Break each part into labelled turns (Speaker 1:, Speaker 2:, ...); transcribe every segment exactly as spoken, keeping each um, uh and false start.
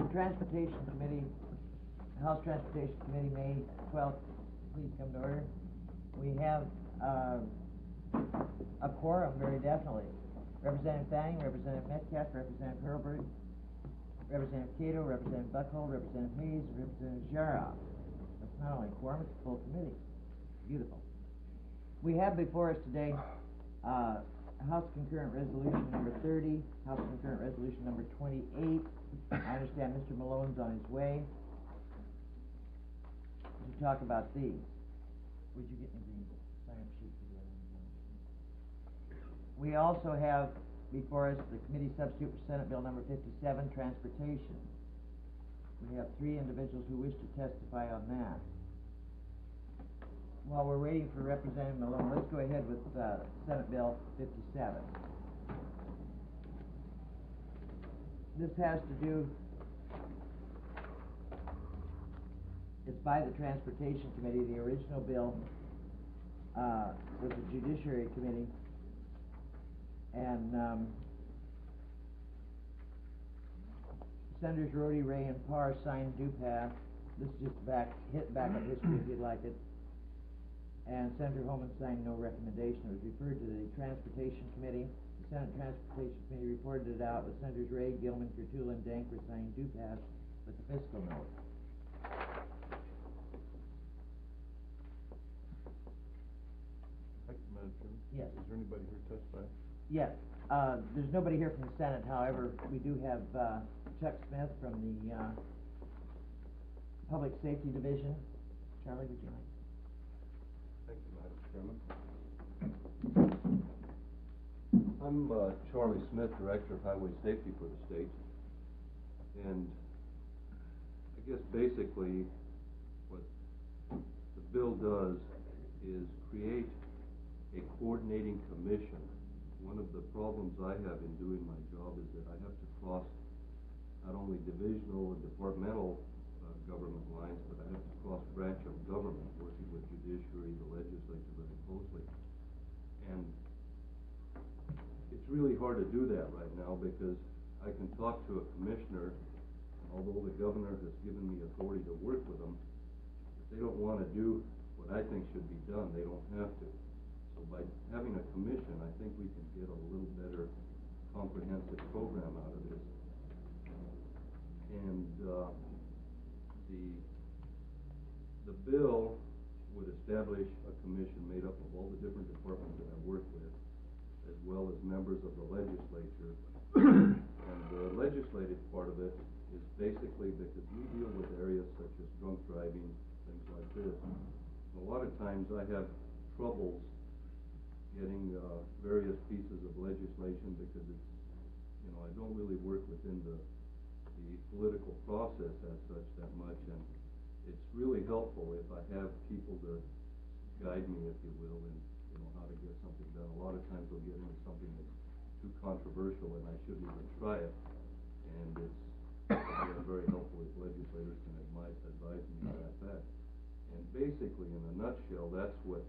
Speaker 1: the Transportation Committee, House Transportation Committee, May twelfth, please come to order. We have uh, a quorum, very definitely. Representative Fanning, Representative Metcalf, Representative Hurlburt, Representative Cato, Representative Buckhold, Representative Hayes, and Representative Jaroff. That's not only a quorum, it's a full committee. Beautiful. We have before us today uh, House Concurrent Resolution number thirty, House Concurrent Resolution number twenty-eight. I understand Mister Malone's on his way to talk about these. Would you get me the sign-up sheet for the other one? We also have before us the committee substitute for Senate Bill number fifty-seven, Transportation. We have three individuals who wish to testify on that. While we're waiting for Representative Malone, let's go ahead with uh, Senate Bill fifty-seven. This has to do, it's by the Transportation Committee. The original bill uh, was the Judiciary Committee, and um, Senators Rhodey, Ray, and Parr signed due pass. This is just back, hit back up history if you'd like it. And Senator Holman signed no recommendation. It was referred to the Transportation Committee. The Senate Transportation Committee reported it out with Senators Ray, Gilman, Kurtula, and Dankworth signing due pass with the fiscal note.
Speaker 2: Madam Chairman?
Speaker 1: Yes.
Speaker 2: Is there anybody here to testify?
Speaker 1: Yes. Uh, there's nobody here from the Senate. However, we do have uh, Chuck Smith from the uh, Public Safety Division. Charlie, would you like?
Speaker 2: Thank you, Madam Chairman. I'm uh, Charlie Smith, Director of Highway Safety for the state. And I guess basically what the bill does is create a coordinating commission. One of the problems I have in doing my job is that I have to cross not only divisional and departmental uh, government lines, but I have to cross branch of government, working with judiciary, the legislature very closely. And it's really hard to do that right now because I can talk to a commissioner, although the governor has given me authority to work with them. If they don't want to do what I think should be done, they don't have to. So by having a commission, I think we can get a little better comprehensive program out of this. And uh, the the bill would establish a commission made up of all the different departments that I work with, as well as members of the legislature. And the legislative part of it is basically because we deal with areas such as drunk driving, things like this. A lot of times I have troubles getting uh, various pieces of legislation because it's, you know, I don't really work within the, the political process as such that much, and it's really helpful if I have people to guide me, if you will, in, you know, how to get something done. A lot of times I'll get into something that's too controversial and I shouldn't even try it, and it's again, very helpful if legislators can advise, advise me about that. And basically, in a nutshell, that's what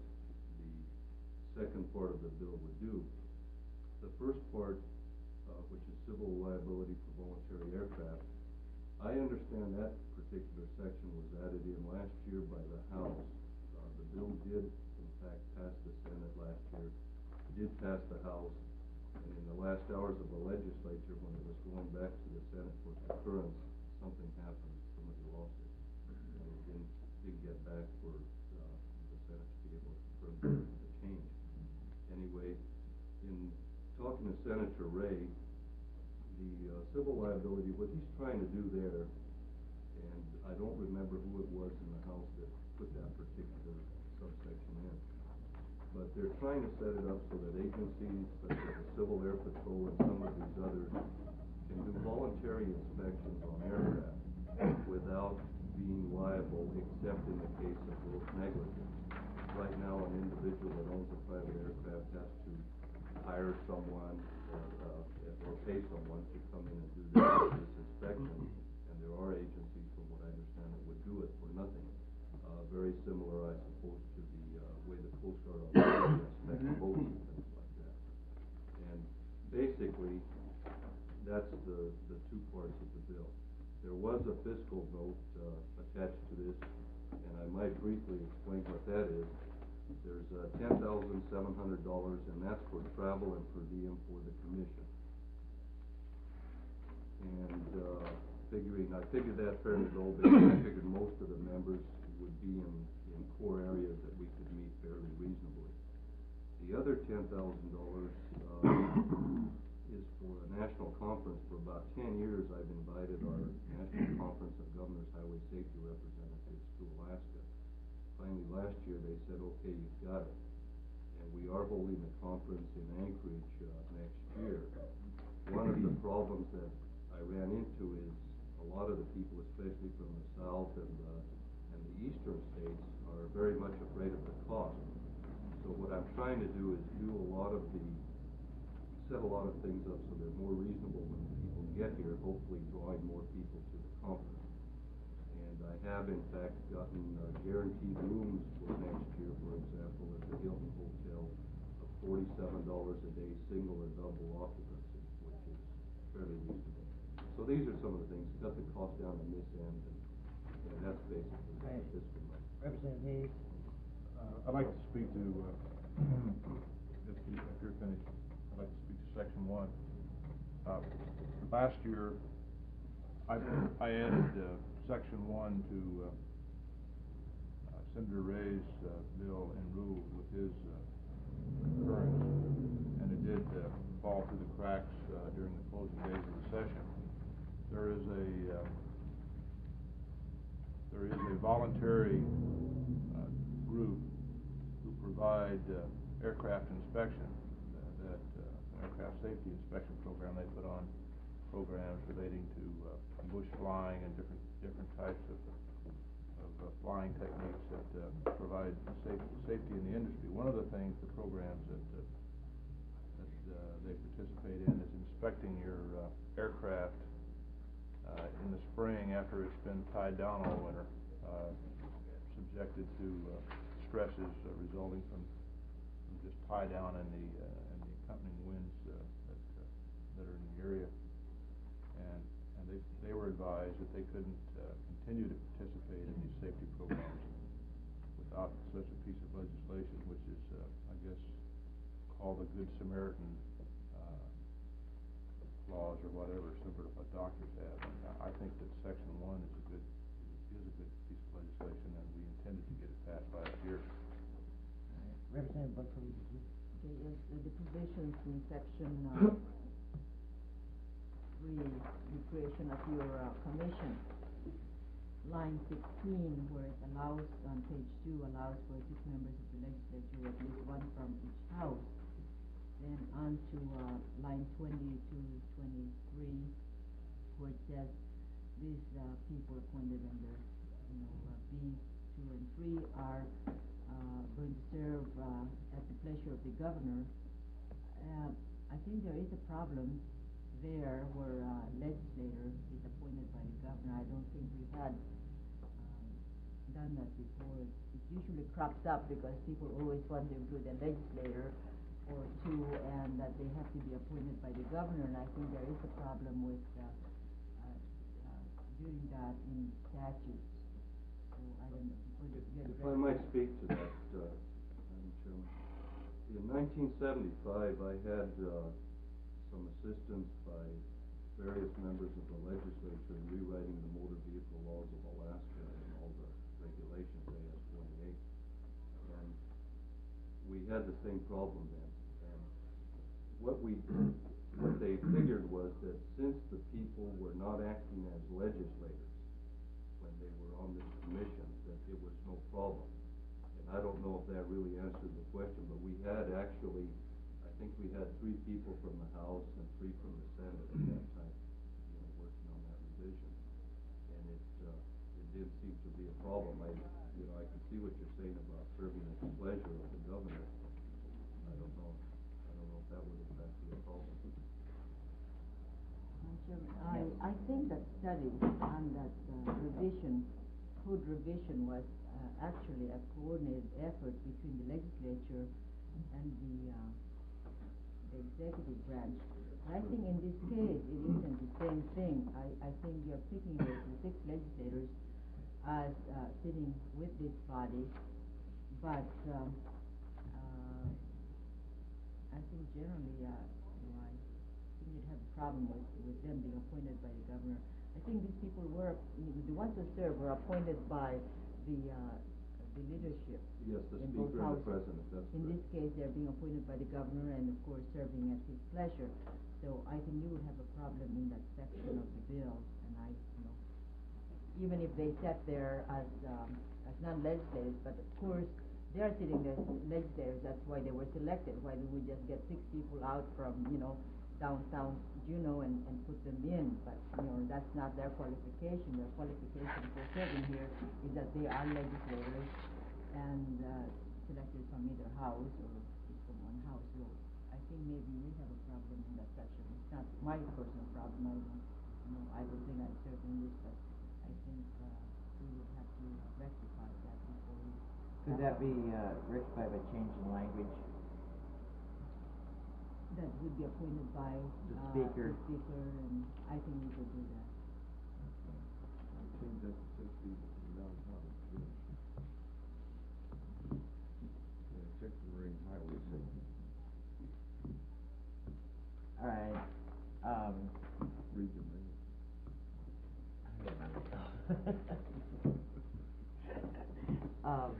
Speaker 2: the second part of the bill would do. The first part, uh, which is civil liability for voluntary aircraft, I understand that particular section was added in last year by the House. Uh, the bill did, in fact, pass the Senate last year, did pass the House, and in the last hours of the legislature, when it was going back to the Senate for concurrence, something happened. Somebody lost it, and it didn't, didn't get back for uh, the Senate to be able to confirm the change. Anyway, in talking to Senator Ray, the uh, civil liability, what he's trying to do there, and I don't remember who it was in the House that put that particular subsection in, but they're trying to set it up so that agencies such as the Civil Air Patrol and some of these others can do voluntary inspections on aircraft without being liable except in the case of gross negligence. Right now, an individual that owns a private aircraft has to hire someone or, uh, or pay someone to come in and do this, this inspection, and there are agencies, from what I understand, that would do it for nothing. Uh, very similar, I suppose, to the uh, way the Coast Guard inspects boats and things like that. And basically, that's the, the two parts of the bill. there was a fiscal note, uh, attached to this, and I might briefly explain what that is. There's, uh, ten thousand seven hundred dollars, and that's for travel and per diem for the commission. And, uh, figuring, I figured that fairly low, because I figured most of the members would be in, in core areas that we could meet fairly reasonably. The other ten thousand dollars, uh, is for a national conference. For about ten years, I've invited our National Conference of Governors Highway Safety Representatives to Alaska. Finally, last year, they said, okay, you've got it. And we are holding a conference in Anchorage, uh, next year. One of the problems that I ran into is a lot of the people, especially from the south and, uh, and the eastern states, are very much afraid of the cost. So what I'm trying to do is do a lot of the, set a lot of things up so they're more reasonable when people get here, hopefully drawing more people to the conference. And I have in fact gotten uh, guaranteed rooms for next year, for example, at the Hilton Hotel of forty-seven dollars a day, single or double occupancy, which is fairly reasonable. So these are some of the things, cut the cost down on this end, and, and that's basically
Speaker 1: Right.
Speaker 2: the fiscal money.
Speaker 1: Representative Hayes.
Speaker 3: Uh, I'd like to speak to, uh, if you- if you're finished, I'd like to speak to section one. Uh, last year, I, I added, uh, section one to, uh, uh, Senator Ray's, uh, bill and rule with his, uh, concurrence, and it did, uh, fall through the cracks, uh, during the closing days of the session. There is a, uh, there is a voluntary, uh, group who provide, uh, aircraft inspection, uh, that, uh, aircraft safety inspection program. They put on programs relating to, uh, bush flying and different, different types of, of uh, flying techniques that, uh, provide safe, safety in the industry. One of the things, the programs that, uh, that, uh, they participate in is inspecting your, uh, aircraft, uh, in the spring after it's been tied down all winter, uh, subjected to, uh, stresses uh, resulting from, from just tie down and the, uh, and the accompanying winds, uh, that, uh, that are in the area. And, and they, they were advised that they couldn't, uh, continue to participate in these safety programs without such a piece of legislation, which is, uh, I guess, called the Good Samaritan, uh, clause or whatever, similar to what doctors have. And I think that section one is a good, is a good piece of legislation, and we intended to get it passed last year.
Speaker 1: Representative Buckley.
Speaker 4: Okay, yes, the the provisions in section, uh, three, the creation of your, uh, commission. Line sixteen, where it allows, on page two, allows for six members of the legislature, at least one from each house. Then on to, uh, line twenty to twenty-three, where it says these, uh, people appointed under, you know, uh, B two and three are, uh, going to serve, uh, at the pleasure of the governor. Uh, I think there is a problem there where, uh, legislator is appointed by the governor. I don't think we've had, um, done that before. It usually crops up because people always want to include a legislator or two, and that they have to be appointed by the governor, and I think there is a problem with, uh, uh, uh, doing that in statutes. So I don't know. Would you
Speaker 2: If
Speaker 4: address
Speaker 2: I might
Speaker 4: that?
Speaker 2: speak to that, uh, Madam Chairman. In nineteen seventy-five, I had, uh, some assistance by various members of the legislature in rewriting the motor vehicle laws of Alaska and all the regulations, A S twenty-eight. And we had the same problem then. And what we, what they figured was that since the people were not acting as legislators when they were on this commission, that it was no problem. And I don't know if that really answered the question, but we had actually, I think we had three people from the House and three from the Senate at that time, you know, working on that revision. And it, uh, it did seem to be a problem. I, you know, I can see what you're saying about serving at the pleasure of the governor. I don't know, I don't know if that would in fact be a problem.
Speaker 4: Madam Chairman, I, I think that study on that, uh, revision, code revision was, uh, actually a coordinated effort between the legislature and the, uh, the executive branch. I think in this case, it isn't the same same thing. I, I think you're picking the, the six legislators as uh, sitting with this body, but um, uh, I think generally, uh, you know, I think you'd have a problem with, with them being appointed by the governor. I think these people were, the ones who serve were appointed by the uh, the leadership.
Speaker 2: Yes, the
Speaker 4: in both
Speaker 2: speaker and the
Speaker 4: houses.
Speaker 2: president, that's
Speaker 4: In this
Speaker 2: correct.
Speaker 4: case, they're being appointed by the governor and, of course, serving at his pleasure. So I think you would have a problem in that section of the bill, and I, you know, even if they sat there as um, as non-legislators, but of course they are sitting there as legislators. That's why they were selected. Why did we just get six people out from, you know, downtown Juneau and, and put them in? But you know, that's not their qualification. Their qualification for serving here is that they are legislators and uh, selected from either house or from one house. So I think maybe we have a problem in that section. It's not my personal problem. I don't, you know, I don't think I serve in this, but I think uh, we would have to uh, rectify that before we.
Speaker 1: Could that be uh, rectified by changing language?
Speaker 4: That would be appointed by
Speaker 1: The
Speaker 4: uh,
Speaker 1: speaker.
Speaker 4: the speaker, and I think we could do that.
Speaker 3: Change that to safety in downtown. Yeah, check the marine highway safety.
Speaker 1: All right, um.
Speaker 3: Region, maybe.
Speaker 1: Um,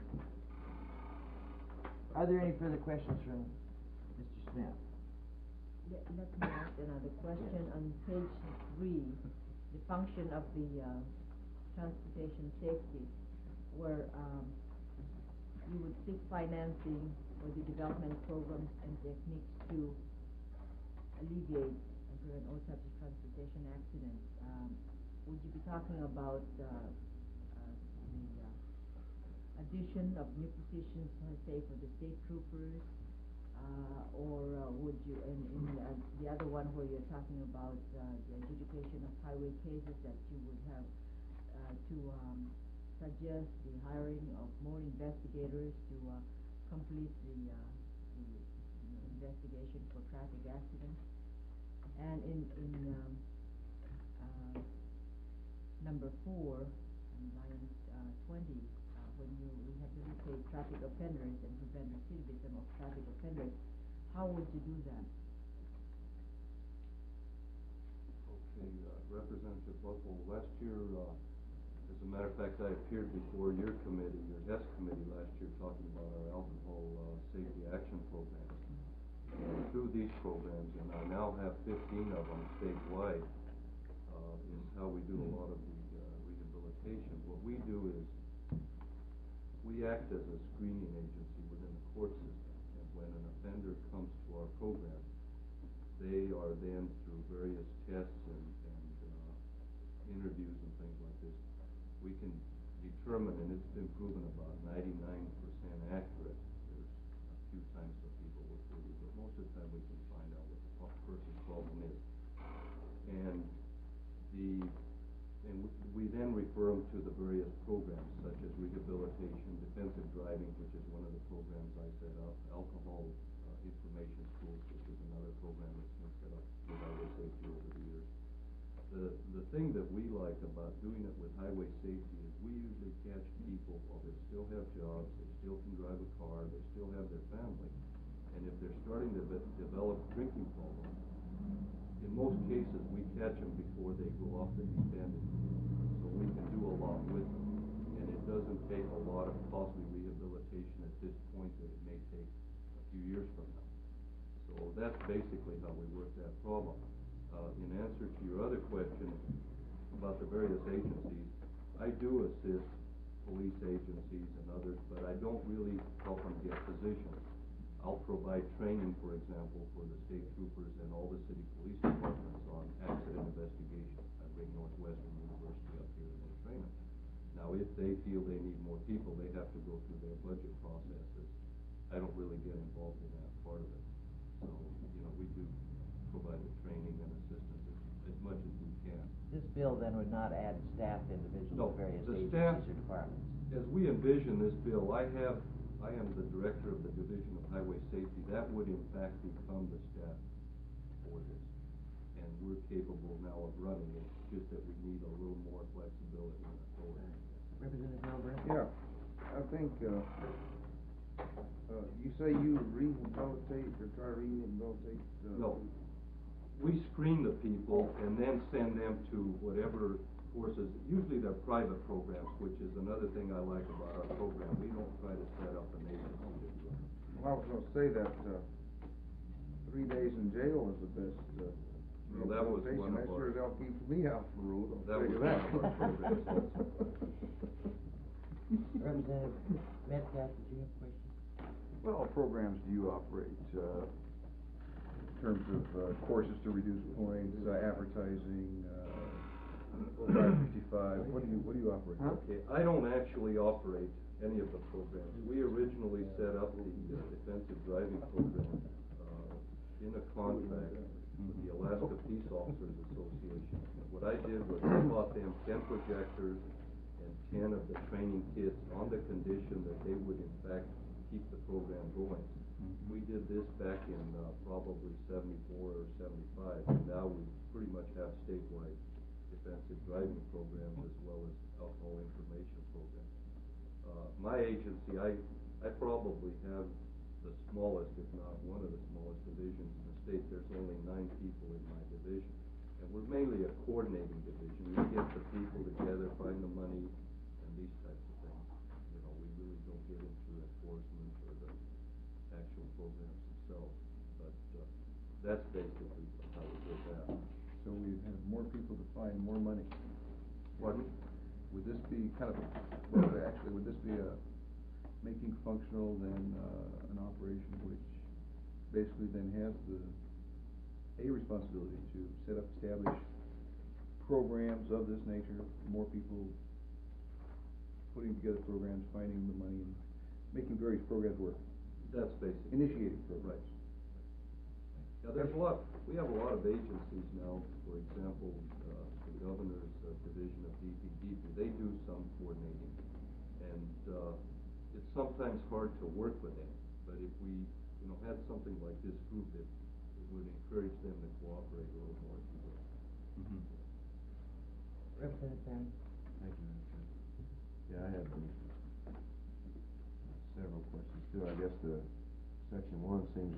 Speaker 1: are there any further questions from Mister Smith?
Speaker 4: Let, let me ask another question. On page three, the function of the uh, transportation safety, where um, you would seek financing for the development programs and techniques to alleviate and prevent all types of transportation accidents. Um, would you be talking about uh, uh, the uh, addition of new positions, let's say, for the state troopers? Uh, or uh, would you, in, in uh, the other one where you're talking about uh, the adjudication of highway cases, that you would have uh, to um, suggest the hiring of more investigators to uh, complete the, uh, the you know, investigation for traffic accidents? And in, in um, uh, number four, on line uh, twenty, uh, when you rehabilitate traffic offenders and prevent recidivism of traffic offenders, how would you do that?
Speaker 2: Okay, uh, Representative Buckle, last year, uh, as a matter of fact, I appeared before your committee, your S committee last year, talking about our alcohol uh, safety action programs. And through these programs, and I now have fifteen of them statewide, uh, is how we do a lot of the uh, rehabilitation. What we do is we act as a screening agency within the court system, and when an offender comes to our program, they are then through various tests and, and uh, interviews and things like this, we can determine, and it's been proven about ninety-nine percent accurate. There's a few times some people will fool you, but most of the time we can find out what the pro- person's problem is. And the and we, we then refer them to the various programs such as rehabilitation, defensive driving, which is one of the programs I set up, alcohol uh, information schools, which is another program that's been set up with highway safety over the years. The the thing that we like about doing it with highway safety is we usually catch people while they still have jobs, they still can drive a car, they still have their family, and if they're starting to be- develop drinking problems, in most cases we catch them before they go off the deep end, so we can do a lot with them, and it doesn't take a lot of costly rehabilitation at this point that it may take a few years from now. So that's basically how we work that problem. Uh, in answer to your other question about the various agencies, I do assist police agencies and others, but I don't really help them get positions. I'll provide training, for example, for the state troopers and all the city police departments on accident investigation. I bring Northwestern University up here and they train them. Now, if they feel they need more people, they have to go through their budget processes. I don't really get involved in that part of it. So, you know, we do provide the training and assistance as, as much as we can.
Speaker 1: This bill then would not add staff individuals
Speaker 2: No,
Speaker 1: to various
Speaker 2: the
Speaker 1: agencies
Speaker 2: staff-
Speaker 1: or departments?
Speaker 2: As we envision this bill, I have, I am the director of the Division of Highway Safety. That would in fact become the staff for this. And we're capable now of running it, just that we need a little more flexibility and authority.
Speaker 1: Representative Milburn?
Speaker 5: Yeah, I think, uh, uh, you say you rehabilitate or try to rehabilitate, uh.
Speaker 2: No. We screen the people and then send them to whatever courses, usually they're private programs, which is another thing I like about our program. We don't try to set up an agency to do it.
Speaker 5: Well, I was gonna say that, uh, three days in jail is the best, uh,
Speaker 2: Well, that was
Speaker 5: rehabilitation.
Speaker 2: one of
Speaker 5: That
Speaker 2: our-
Speaker 5: sure as hell keeps me off the road, I'll
Speaker 2: That
Speaker 5: tell you
Speaker 2: was
Speaker 5: that.
Speaker 2: one of our programs also.
Speaker 1: Representative Metcalf, did you have a question?
Speaker 6: What all programs do you operate, uh, in terms of, uh, courses to reduce points, uh, advertising, uh, five fifty-five, what do you, what do you operate?
Speaker 5: Huh?
Speaker 2: Okay, I don't actually operate any of the programs. We originally set up the uh, defensive driving program, uh, in a contract with the Alaska Peace Officers Association. And what I did was I bought them ten projectors and ten of the training kits on the condition that they would in fact keep the program going. We did this back in, uh, probably seventy-four or seventy-five, and now we pretty much have statewide defensive driving programs as well as alcohol information programs. Uh, my agency, I, I probably have the smallest, if not one of the smallest divisions in the state. There's only nine people in my division. And we're mainly a coordinating division. We get the people together, find the money, and these types of things. You know, we really don't get into enforcement or the actual programs themselves. But, uh, that's basically how we did that.
Speaker 6: So we have more people to find more money.
Speaker 2: Pardon?
Speaker 6: Would this be kind of, well, actually, would this be a, making functional then, uh, an operation which basically then has the, a responsibility to set up, establish programs of this nature, more people putting together programs, finding the money, and making various programs work,
Speaker 2: That's basically.
Speaker 6: initiating programs.
Speaker 2: Right. Yeah, there's a lot, we have a lot of agencies now, for example, uh, the governor's uh, division of D P D P, they do some coordinating. And, uh, it's sometimes hard to work with them, but if we, you know, had something like this group, it, it would encourage them to cooperate a little more.
Speaker 3: Mhm.
Speaker 1: Representative Fanning?
Speaker 7: Thank you, Madam Chair. Yeah, I have um, several questions too. I guess the section one seems,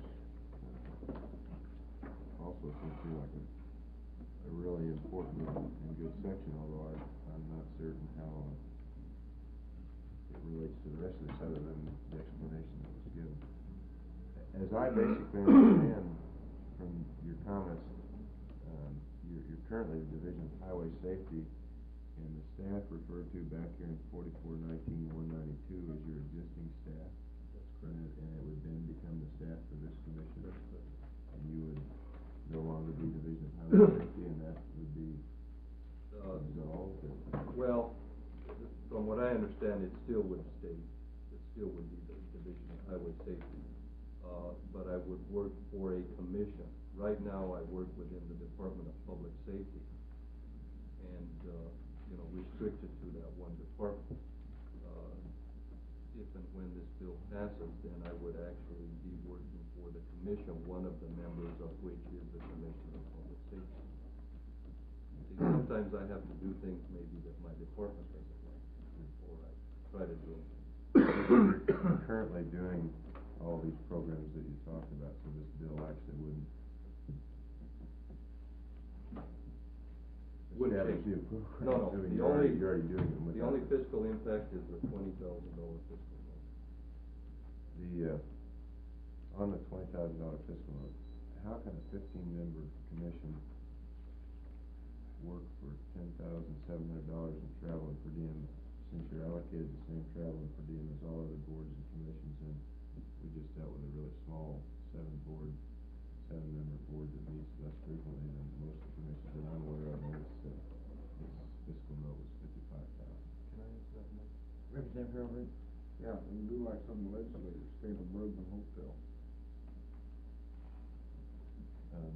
Speaker 7: uh, also seems to me like a, a really important and and good section, although I, I'm not certain how uh, it relates to the rest of this other than the explanation that was given. As I basically understand from your comments, um, you're, you're currently the Division of Highway Safety, and the staff referred to back here in forty-four nineteen one ninety-two as your existing staff.
Speaker 2: That's
Speaker 7: And it, and it would then become the staff for this commission.
Speaker 2: That's correct.
Speaker 7: And you would no longer be Division of Highway Safety, and that would be
Speaker 2: Uh,
Speaker 7: dissolved, or?
Speaker 2: Well, from what I understand, it still would stay, it still would be the Division of Highway Safety. Uh, but I would work for a commission. Right now, I work within the Department of Public Safety. And, uh, you know, restricted to that one department. Uh, if and when this bill passes, then I would actually be working for the commission, one of the members of which is the Commissioner of Public Safety. See, sometimes I have to do things maybe that my department doesn't like, or I try to do them.
Speaker 7: You're currently doing all these programs that you talked about, so this bill actually wouldn't
Speaker 2: Wouldn't
Speaker 7: establish
Speaker 2: change.
Speaker 7: new programs.
Speaker 2: No, no,
Speaker 7: I mean,
Speaker 2: the
Speaker 7: you're already,
Speaker 2: only-
Speaker 7: you're already doing them
Speaker 2: The
Speaker 7: without.
Speaker 2: only fiscal impact is the twenty thousand dollar fiscal note.
Speaker 7: The, uh, on the twenty thousand dollar fiscal note, how can a fifteen member commission work for ten thousand seven hundred dollars in travel and per diem, since you're allocated the same travel and per diem as all other boards and commissions, and we just dealt with a really small seven board, seven member board that meets less frequently than most of the commissions that I'm aware of, and its, uh, its fiscal note was fifty-five thousand.
Speaker 2: Can I answer that, Mike?
Speaker 1: Representative Hurlbert?
Speaker 5: Yeah, and do like some legislators, stay in a Bergman hotel.
Speaker 7: Um,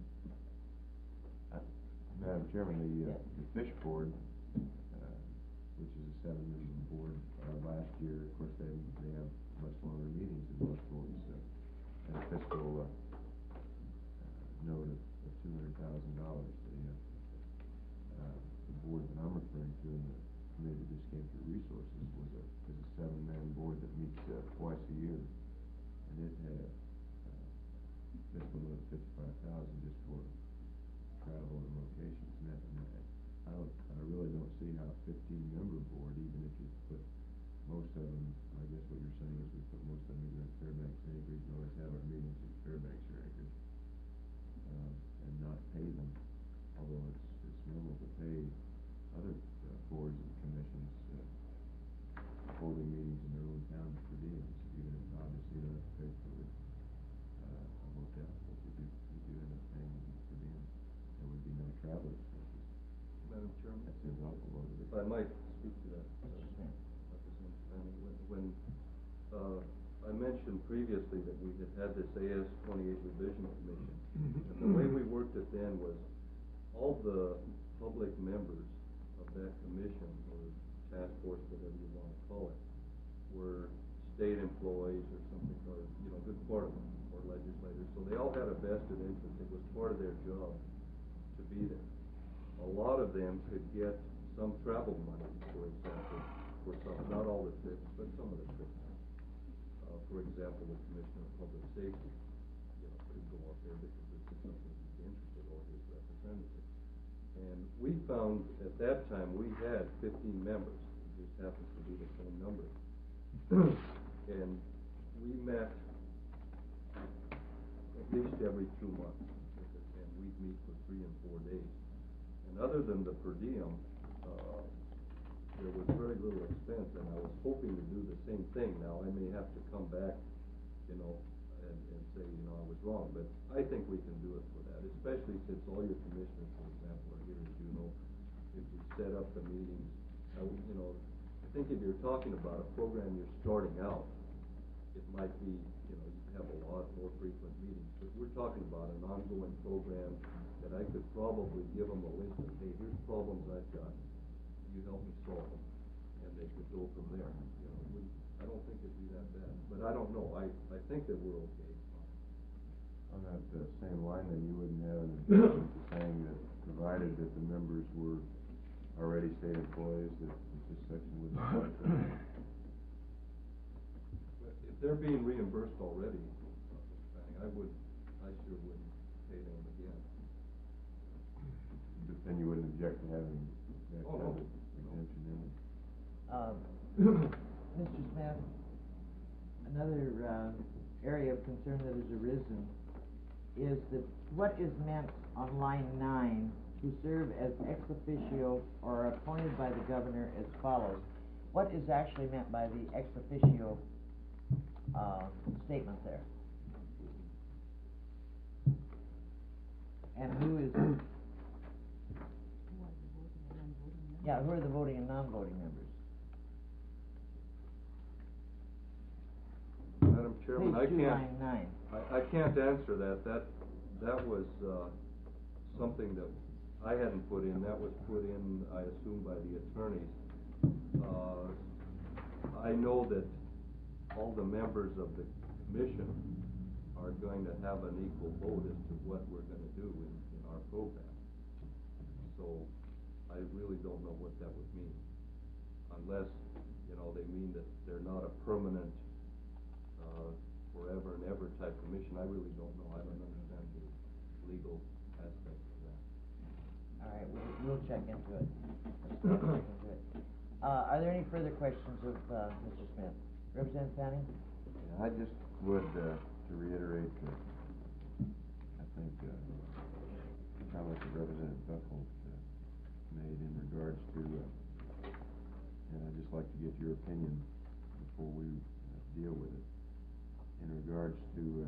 Speaker 7: I- Madam Chairman, the, uh,
Speaker 1: Yes.
Speaker 7: the fish board, uh, which is a seven-member board, uh, last year, of course, they, they have much longer meetings than most boards, uh, and a fiscal, uh, uh, note of, of two hundred thousand dollars. The, uh, uh, the board that I'm referring to in the committee that just came through resources was a, is a seven-man board that meets, uh, twice a year. And it had a, uh, fiscal limit of fifty-five thousand just for travel and locations. And that, and that, I don't, I really don't see how a fifteen-member board, even if you put most of them, I guess what you're saying is we put most of them either at Fairbanks or Anchorage, and always have our meetings at Fairbanks or Anchorage, um, and not pay them, although it's, it's normal to pay other, uh, boards and commissions, uh, holding meetings in their own town per diem, even if obviously you don't have to pay for the, uh, a hotel, but you do, you do end up paying them per diem. There would be no travel expenses.
Speaker 2: Madam Chairman?
Speaker 7: That seems awful low to me.
Speaker 2: If I might speak to that, uh, Representative Fanning, when, when, uh, I mentioned previously that we had had this A S twenty-eight revision commission, and the way we worked it then was, all the public members of that commission, or task force, whatever you wanna call it, were state employees or something, or, you know, good part of them, or legislators, so they all had a vested interest, it was part of their job to be there. A lot of them could get some travel money, for example, for some, not all the trips, but some of the trips. Uh, for example, the Commissioner of Public Safety, you know, could go up there because this is something he's interested, or his representative. And we found at that time, we had fifteen members, it just happens to be the same number. And we met at least every two months, and we'd meet for three and four days. And other than the per diem, uh, there was very little expense, and I was hoping to do the same thing. Now, I may have to come back, you know, and, and say, you know, I was wrong, but I think we can do it for that, especially since all your commissioners, for example, are here, as you know. If we set up the meetings, I would, you know, I think if you're talking about a program you're starting out, it might be, you know, you have a lot more frequent meetings, but we're talking about an ongoing program that I could probably give them a list of, hey, here's problems I've got, you help me solve them, and they could go from there. You know, we, I don't think it'd be that bad, but I don't know, I, I think that we're okay.
Speaker 7: On that uh, same line, then you wouldn't have an objection to saying that, provided that the members were already state employees, that that this section wouldn't apply to them?
Speaker 2: But if they're being reimbursed already, Mister Fanning, I would, I sure wouldn't pay them again.
Speaker 7: But then you wouldn't object to having that
Speaker 2: Oh,
Speaker 7: kind of
Speaker 2: no.
Speaker 7: exemption in it?
Speaker 1: Um, Mister Smith, another, uh, area of concern that has arisen is that what is meant on line nine to serve as ex officio or appointed by the governor as follows? What is actually meant by the ex officio, uh, statement there? And who is,
Speaker 4: Who are the voting and non-voting members?
Speaker 1: yeah, who are the voting and non-voting members?
Speaker 2: Madam Chairman, I
Speaker 1: Page two,
Speaker 2: can't,
Speaker 1: line nine.
Speaker 2: I, I can't answer that. That, that was, uh, something that I hadn't put in. That was put in, I assume, by the attorneys. Uh, I know that all the members of the commission are going to have an equal vote as to what we're gonna do in, in our program. So, I really don't know what that would mean. Unless, you know, they mean that they're not a permanent, uh, forever and ever type commission. I really don't know. I don't understand the legal aspect of that.
Speaker 1: All right, we'll, we'll check into it. Let's check into it. Uh, are there any further questions of, uh, Mister Smith? Representative Fanning?
Speaker 7: Yeah, I just would, uh, to reiterate, that I think, uh, the comment that Representative Buckholt, uh, made in regards to, uh, and I'd just like to get your opinion before we uh, deal with it, in regards to, uh,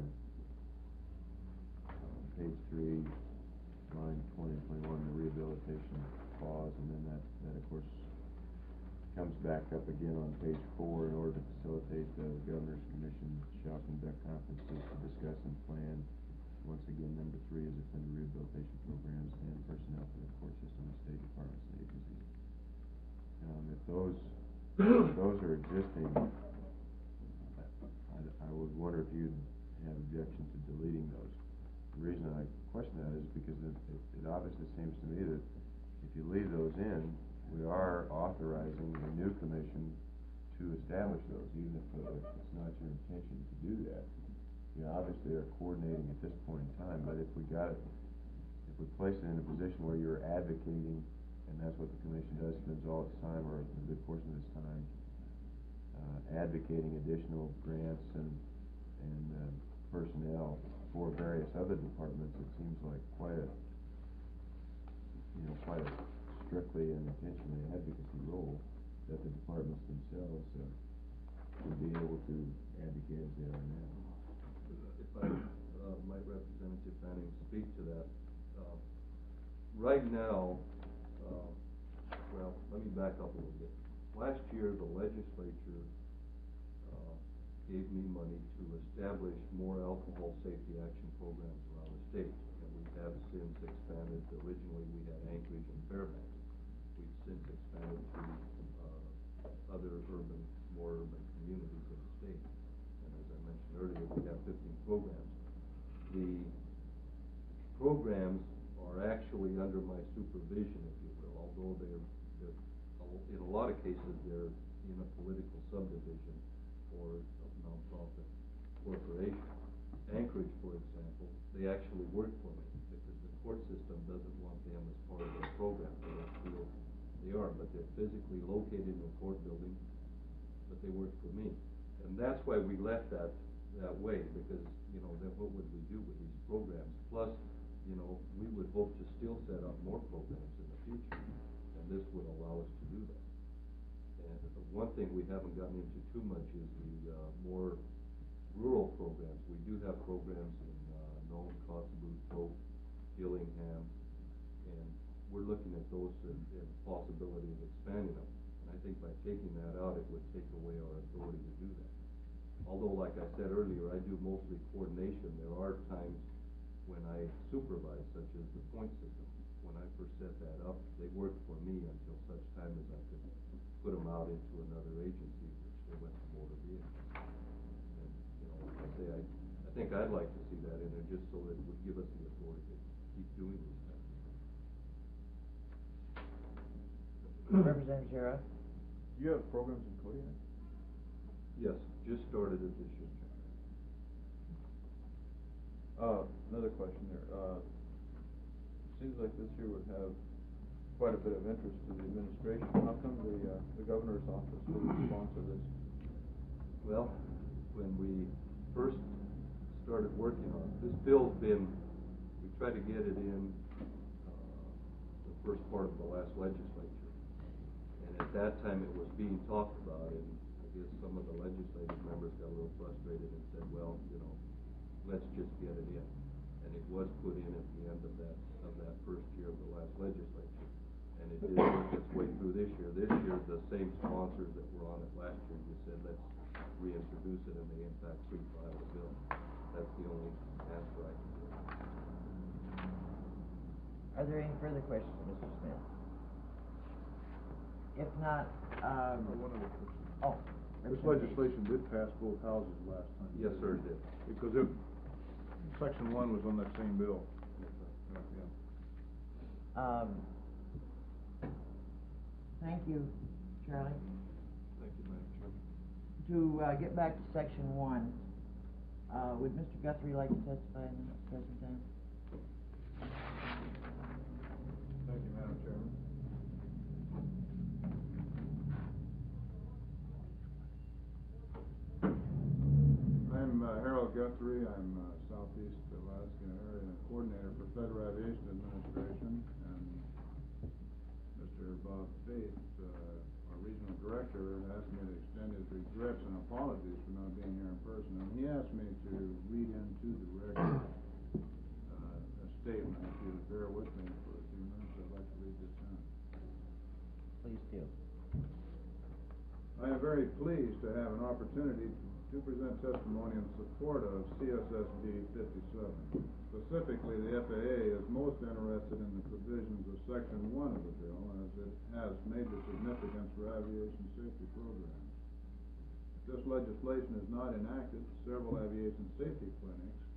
Speaker 7: page three, line twenty, twenty-one, the rehabilitation clause, and then that, that of course comes back up again on page four. In order to facilitate, the Governor's Commission shall conduct conferences to discuss and plan. Once again, number three is offender rehabilitation programs and personnel for the court system and state departments and agencies. Um, if those, if those are existing, I, I would wonder if you'd have objection to deleting those. the reason I question that is because it, it, it obviously seems to me that if you leave those in, we are authorizing a new commission to establish those, even if, uh, if it's not your intention to do that. You obviously are coordinating at this point in time, but if we got it, if we place it in a position where you're advocating, and that's what the commission does, spends all its time, or a good portion of its time, uh, advocating additional grants and, and, uh, personnel for various other departments, it seems like quite a, you know, quite a strictly and intentionally advocacy role that the departments themselves, uh, would be able to advocate as they are now.
Speaker 2: If I, uh, might Representative Fanning speak to that, uh, right now, uh, well, let me back up a little bit. Last year, the legislature, uh, gave me money to establish more alcohol safety action programs around the state, and we have since expanded. Originally, we had Anchorage and Fairbanks. We've since expanded to, uh, other urban, more urban communities in the state. And as I mentioned earlier, we have fifteen programs. The programs are actually under my supervision, if you will, although they're, they're, in a lot of cases, they're in a political subdivision or a nonprofit corporation. Anchorage, for example, they actually work for me because the court system doesn't want them as part of their program. They don't feel they are, but they're physically located in a court building, but they work for me. And that's why we left that that way, because, you know, then what would we do with these programs? Plus, you know, we would hope to still set up more programs in the future, and this would allow us to do that. And the one thing we haven't gotten into too much is the uh, more rural programs. We do have programs in uh, Nome, Kotzebue, Polk, Gillingham, and we're looking at those and the possibility of expanding them. And I think by taking that out, it would take away our authority to do that. Although, like I said earlier, I do mostly coordination. There are times when I supervise, such as the point system. When I first set that up, they worked for me until such time as I could put them out into another agency, which they went to motor vehicles. And, you know, like I say, I, I think I'd like to see that in there just so that it would give us the authority to keep doing these kinds of things.
Speaker 1: Representative Shara?
Speaker 6: Do you have programs in Kodiak?
Speaker 2: Yes, just started it this year.
Speaker 6: Uh, another question there. Uh, seems like this year would have quite a bit of interest to the administration. How come the, uh, the governor's office would sponsor this?
Speaker 2: Well, when we first started working on it, this bill's been, we tried to get it in, uh, the first part of the last legislature. And at that time, it was being talked about, and I guess some of the legislative members got a little frustrated and said, well, you know, let's just get it in. And it was put in at the end of that of that first year of the last legislature. And it did work its way through this year. This year, the same sponsors that were on it last year just said, let's reintroduce it, and they in fact pre-filed the bill. That's the only answer I can give.
Speaker 1: Are there any further questions of Mister Smith? If not, um,
Speaker 8: One other question.
Speaker 1: oh.
Speaker 8: This
Speaker 1: Representative
Speaker 8: legislation did pass both houses last time.
Speaker 2: Yes, sir, it did.
Speaker 8: Because it, section one was on that same bill.
Speaker 2: Yes, sir.
Speaker 8: Yeah.
Speaker 1: Um, thank you, Charlie.
Speaker 2: Thank you, Madam Chairman.
Speaker 1: To, uh, get back to section one, uh, would Mister Guthrie like to testify in the present time?
Speaker 8: Thank you, Madam Chairman. I'm uh, Harold Guthrie. I'm uh, Southeast Alaska Area Coordinator for Federal Aviation Administration, and Mister Bob Faith, uh, our Regional Director, asked me to extend his regrets and apologies for not being here in person. And he asked me to read into the record uh, a statement. If you would bear with me for a few minutes, I'd like to read this in.
Speaker 1: Please do.
Speaker 8: I am very pleased to have an opportunity to present testimony in support of C S S D fifty-seven. Specifically, the F A A is most interested in the provisions of Section one of the bill, as it has major significance for aviation safety programs. If this legislation is not enacted, several aviation safety clinics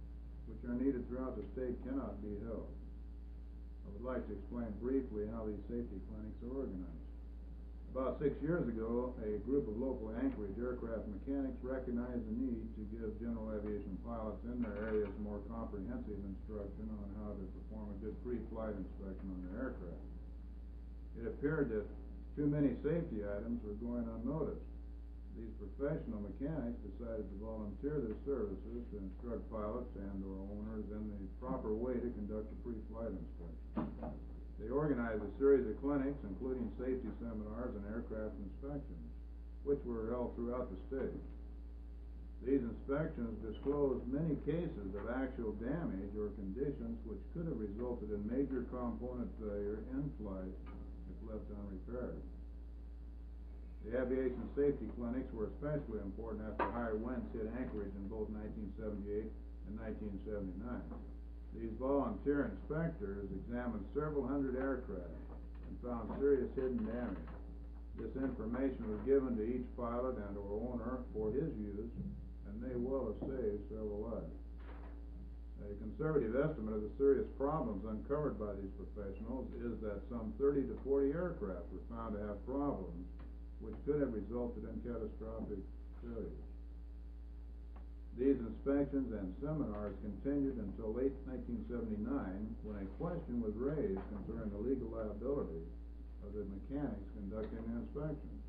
Speaker 8: which are needed throughout the state cannot be held. I would like to explain briefly how these safety clinics are organized. About six years ago, a group of local Anchorage aircraft mechanics recognized the need to give general aviation pilots in their areas more comprehensive instruction on how to perform a good pre-flight inspection on their aircraft. It appeared that too many safety items were going unnoticed. These professional mechanics decided to volunteer their services to instruct pilots and or owners in the proper way to conduct a pre-flight inspection. They organized a series of clinics, including safety seminars and aircraft inspections, which were held throughout the state. These inspections disclosed many cases of actual damage or conditions which could have resulted in major component failure in flight if left unrepaired. The aviation safety clinics were especially important after high winds hit Anchorage in both nineteen seventy-eight and nineteen seventy-nine. These volunteer inspectors examined several hundred aircraft and found serious hidden damage. This information was given to each pilot and or owner for his use and may well have saved several lives. A conservative estimate of the serious problems uncovered by these professionals is that some thirty to forty aircraft were found to have problems which could have resulted in catastrophic failures. These inspections and seminars continued until late nineteen seventy-nine, when a question was raised concerning the legal liability of the mechanics conducting the inspections.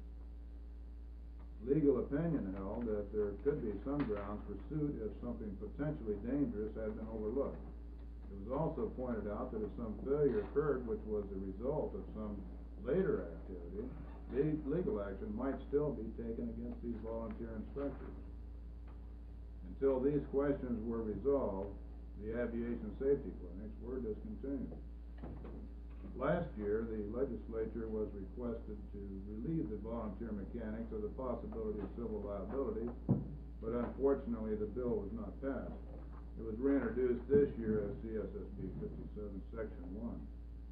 Speaker 8: Legal opinion held that there could be some grounds for suit if something potentially dangerous had been overlooked. It was also pointed out that if some failure occurred which was the result of some later activity, legal action might still be taken against these volunteer inspectors. Until these questions were resolved, the aviation safety clinics were discontinued. Last year, the legislature was requested to relieve the volunteer mechanics of the possibility of civil liability, but unfortunately the bill was not passed. It was reintroduced this year as C S S B fifty-seven, Section one.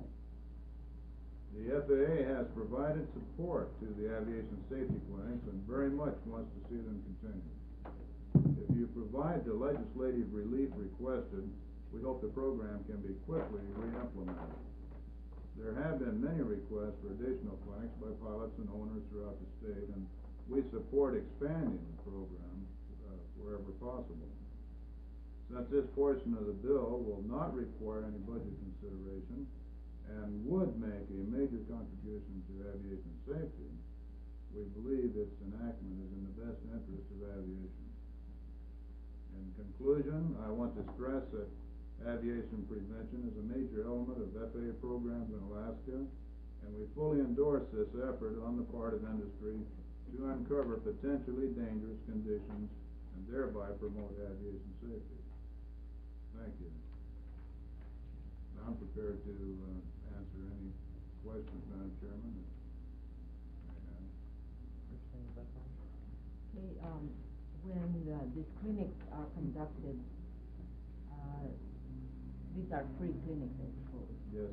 Speaker 8: The F A A has provided support to the aviation safety clinics and very much wants to see them continue. If you provide the legislative relief requested, we hope the program can be quickly re-implemented. There have been many requests for additional clinics by pilots and owners throughout the state, and we support expanding the program uh, wherever possible. Since this portion of the bill will not require any budget consideration and would make a major contribution to aviation safety, we believe its enactment is in the best interest of aviation. In conclusion, I want to stress that aviation prevention is a major element of F A A programs in Alaska, and we fully endorse this effort on the part of industry to uncover potentially dangerous conditions and thereby promote aviation safety. Thank you. I'm prepared to uh, answer any questions, Madam Chairman.
Speaker 4: Okay, um, when uh, these clinics are conducted, uh, these are free clinics, I suppose.
Speaker 8: Yes.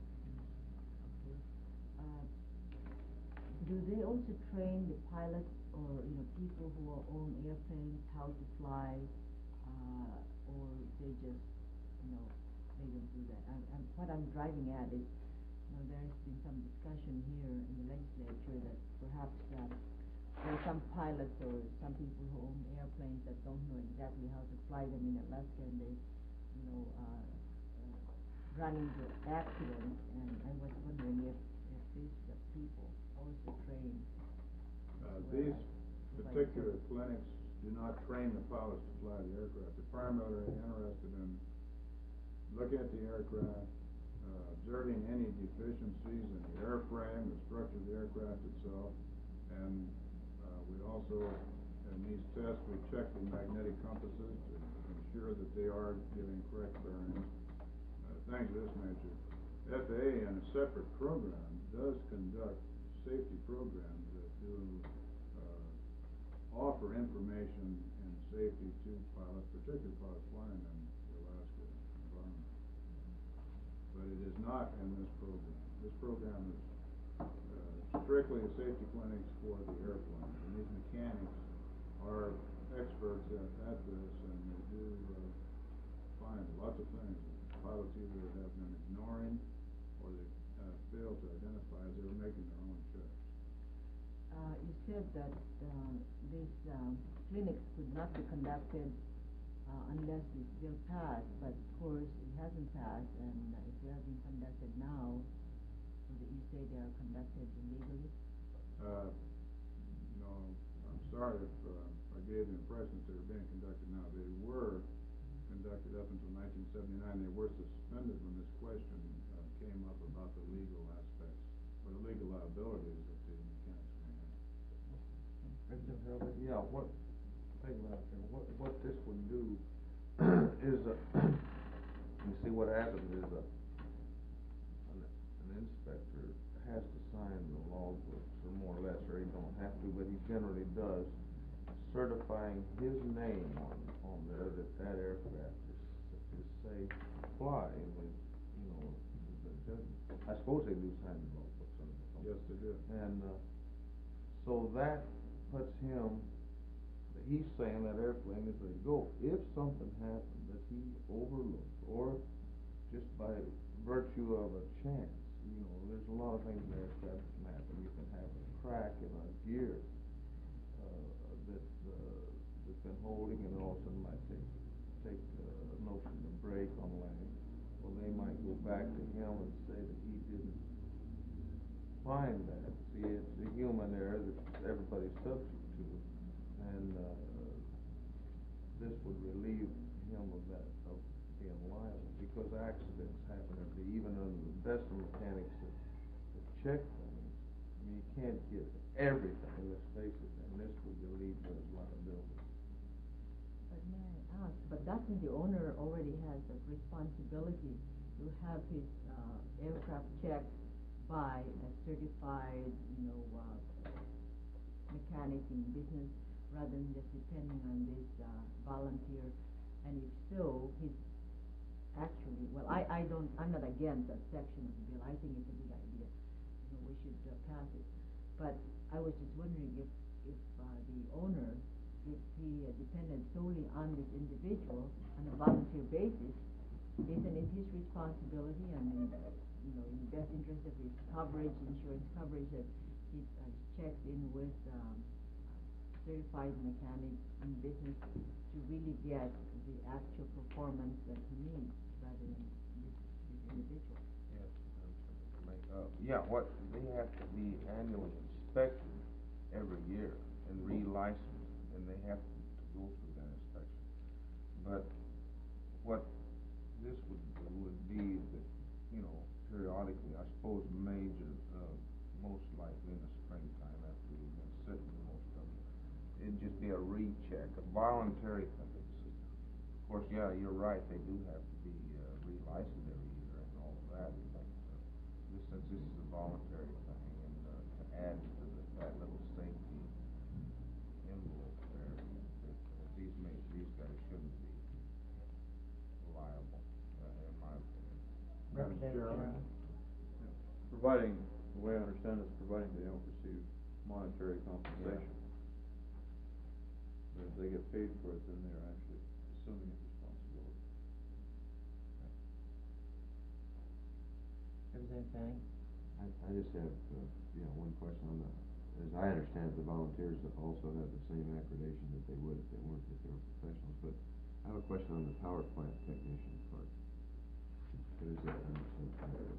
Speaker 4: Uh, do they also train the pilots or, you know, people who own airplanes how to fly, uh, or they just, you know, they don't do that? And, and what I'm driving at is, you know, there's been some discussion here in the legislature that perhaps uh, there are some pilots or some people who own airplanes that don't know exactly how to fly them in Alaska, and they, you know, uh, run into accidents, and I was wondering if, if these uh, people also train.
Speaker 8: Uh, these particular clinics do not train the pilots to fly the aircraft. They're primarily interested in looking at the aircraft, uh, observing any deficiencies in the airframe, the structure of the aircraft itself, and uh, we also, in these tests, we check the magnetic compasses to ensure that they are giving correct bearings. Things of this nature. F A A in a separate program does conduct safety programs that do uh, offer information and safety to pilots, particularly pilots flying in the Alaska environment. But it is not in this program. This program is uh, strictly a safety clinics for the airplanes, and these mechanics are experts at, at this, and they do uh, find lots of things. Pilots either have been ignoring or they uh, failed to identify as they were making their own checks.
Speaker 4: Uh, you said that, uh, these, um, clinics could not be conducted, uh, unless this bill passed, but of course, it hasn't passed, and uh, if they are being conducted now, so that you say they are conducted illegally?
Speaker 8: Uh, you know, I'm sorry if, uh, I gave the impression that they were being conducted now. They were conducted up until nineteen seventy-nine. They were suspended when this question, uh, came up about the legal aspects, or the legal liabilities that the mechanics may have.
Speaker 5: Mister Hurley, yeah, what, thank you, Madam Chairman, what, what this would do is, uh, you see what happens is, uh, an, an inspector has to sign the logbooks, or more or less, or he don't have to, but he generally does, certifying his name on, on there that that aircraft is, is safe to fly, and, it, you know, the judge, I suppose they do sign the logbooks on it.
Speaker 8: Yes, they do.
Speaker 5: And, uh, so that puts him, he's saying that airplane is ready to go. If something happened that he overlooked, or just by virtue of a chance, you know, there's a lot of things in aircraft that can happen. You can have a crack in a gear, uh, that, uh, that's been holding, and all of a sudden might take, take uh, a notion to brake on land. Well, they might go back to him and say that he didn't find that. See, it's a human error that everybody's subject to, and, uh, this would relieve him of that, of being liable, because accidents happen every day, even under the best of mechanics that, that check things. I mean, you can't get everything, let's face it, and this would relieve those liabilities.
Speaker 4: But may I ask, but doesn't the owner already has a responsibility to have his, uh, aircraft checked by a certified, you know, uh, mechanic in business, rather than just depending on this, uh, volunteer? And if so, he's actually, well, I, I don't, I'm not against that section of the bill. I think it's a good idea. You know, we should uh, pass it. But I was just wondering if, if, uh, the owner, if he uh, depended solely on this individual on a volunteer basis, isn't it his responsibility, and in, you know, in the best interest of his coverage, insurance coverage, that he uh, checks in with, um, certified mechanic in business to really get the actual performance that he needs, rather than this, this individual?
Speaker 5: Yes, uh, yeah, what, they have to be annually inspected every year and re-licensed, and they have to go through that inspection. But what this would do would be that, you know, periodically, I suppose major, uh, most likely in the springtime after we've been sitting most of them, it'd just be a recheck, a voluntary thing. Of course, yeah, you're right, they do have to be, uh, re-licensed every year and all of that, but, uh, this, since this is a voluntary thing, and, uh, to add to the, that little safety envelope there, that, uh, these may, these guys shouldn't be liable, uh, in my opinion.
Speaker 1: Representative
Speaker 8: Chairman?
Speaker 1: Chairman?
Speaker 6: Providing, the way I understand it, is providing they don't receive monetary compensation. But if they get paid for it, then they're actually assuming its responsibility.
Speaker 1: Representative Fanning?
Speaker 7: I, I just have, uh, you know, one question on the, as I understand it, the volunteers that also have the same accreditation that they would if they weren't, if they were professionals, but I have a question on the power plant technician part. What is that, understand?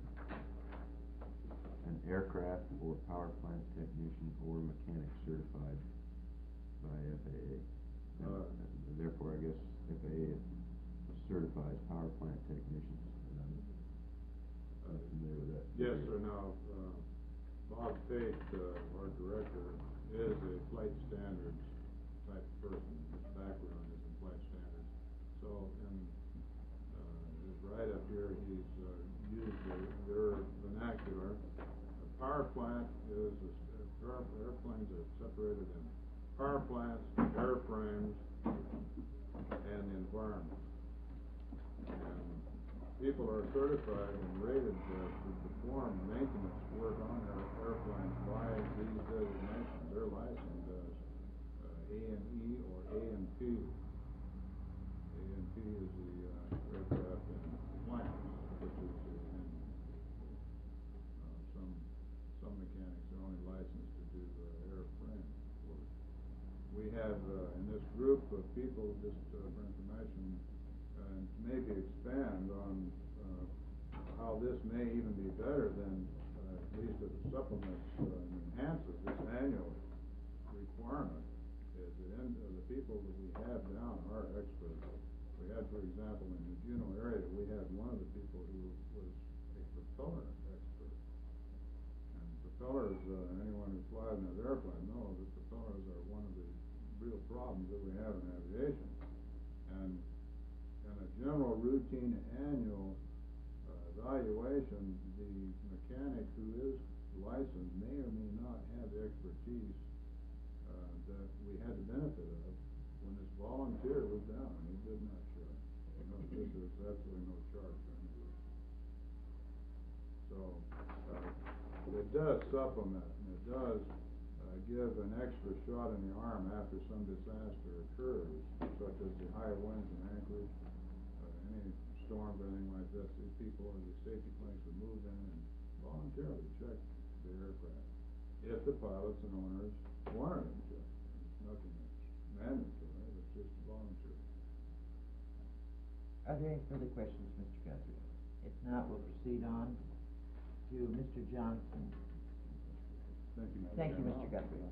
Speaker 7: An aircraft or power plant technician or mechanic certified by F A A. And,
Speaker 8: Uh,
Speaker 7: and therefore, I guess F A A certifies power plant technicians, and I'm not familiar with that.
Speaker 8: Yes, sir. Now, uh, Bob Tate, uh, our director, is a flight standards type person. His background is in flight standards. So, in, uh, his write-up here, he's, uh, used the, their vernacular. A power plant is, a, a, airplanes are separated in power plants, airframes, and the environment. And people are certified and rated uh, to perform maintenance work on their airplanes by these designations. They're licensed as uh, A and E or A and P. A and P is the uh, Air mechanics are only licensed to do uh, airframe work. We have, uh, in this group of people, just uh, for information, and maybe expand on uh, how this may even be better than, uh, at least as a supplement uh, and enhances this annual requirement, is that in, uh, the people that we have down are experts. We had, for example, in the Juneau area, we had one of the people who was a propeller expert. And propellers, uh, anyone who flies in an airplane knows that propellers are one of the real problems that we have in aviation. And in a general routine annual uh, evaluation, the mechanic who is licensed may or may not have the expertise uh, that we had the benefit of when this volunteer was down. He did not show. You know, this is absolutely no charge for any reason. So uh, it does supplement and it does uh, give an extra shot in the arm after some disaster occurs, such as the high winds in Anchorage, uh, any storms or anything like this. These people or the safety clinics would move in and voluntarily check the aircraft if the pilots and owners wanted them to. It's nothing that's mandatory, it's just voluntary.
Speaker 1: Are there any further questions, Mister Guthrie? If not, we'll proceed on to Mister Johnson.
Speaker 8: Thank you, Madam
Speaker 1: Thank you,
Speaker 8: Chairman.
Speaker 1: Mister Guthrie.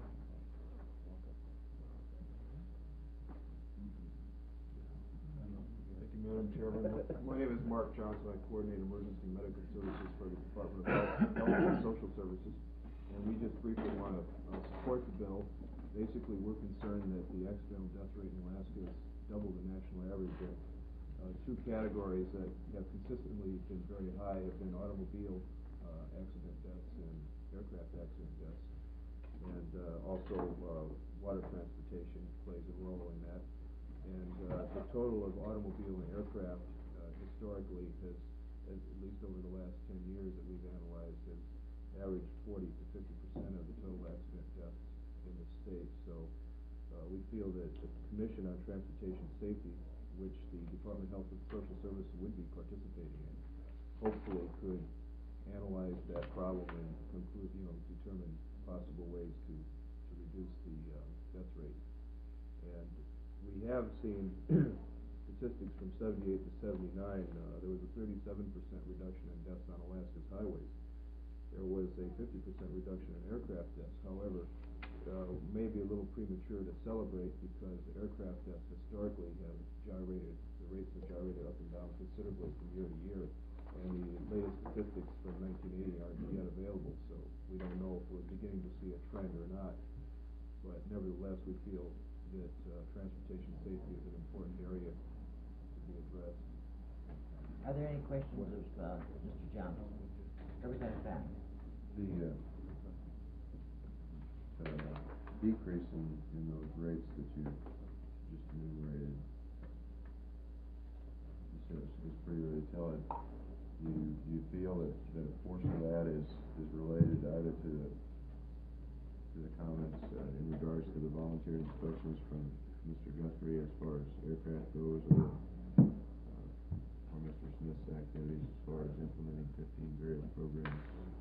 Speaker 7: Thank you, Madam Chairman. My name is Mark Johnson. I coordinate emergency medical services for the Department of Health, Health and Social Services. And we just briefly want to uh, support the bill. Basically, we're concerned that the accidental death rate in Alaska is double the national average. And, uh, two categories that have consistently been very high have been automobile uh, accident deaths and aircraft accident deaths. And uh, also uh, water transportation plays a role in that. And uh, the total of automobile and aircraft uh, historically has, at least over the last ten years that we've analyzed, has averaged forty to fifty percent of the total accident deaths in the state. So uh, we feel that the Commission on Transportation Safety, which the Department of Health and Social Services would be participating in, hopefully could analyze that problem and conclude, you know, determine possible ways to, to reduce the uh, death rate. And we have seen statistics from seventy-eight to seventy-nine. Uh, there was a thirty-seven percent reduction in deaths on Alaska's highways. There was a fifty percent reduction in aircraft deaths. However, uh, maybe a little premature to celebrate because aircraft deaths historically have gyrated, the rates have gyrated up and down considerably from year to year. And the latest statistics from nineteen eighty aren't yet available, so we don't know if we're beginning to see a trend or not. But nevertheless, we feel that uh, transportation safety is an important area to be addressed.
Speaker 1: Are there any questions of uh, Mister Johnson? Representative Banks.
Speaker 7: The uh, uh, decrease in, in those rates that you just enumerated is, is pretty really telling. Do you, do you feel that, that a portion of that is, is related either to the, to the comments uh, in regards to the volunteer inspections from Mister Guthrie as far as aircraft goes, or, uh, or Mister Smith's activities as far as implementing fifteen various programs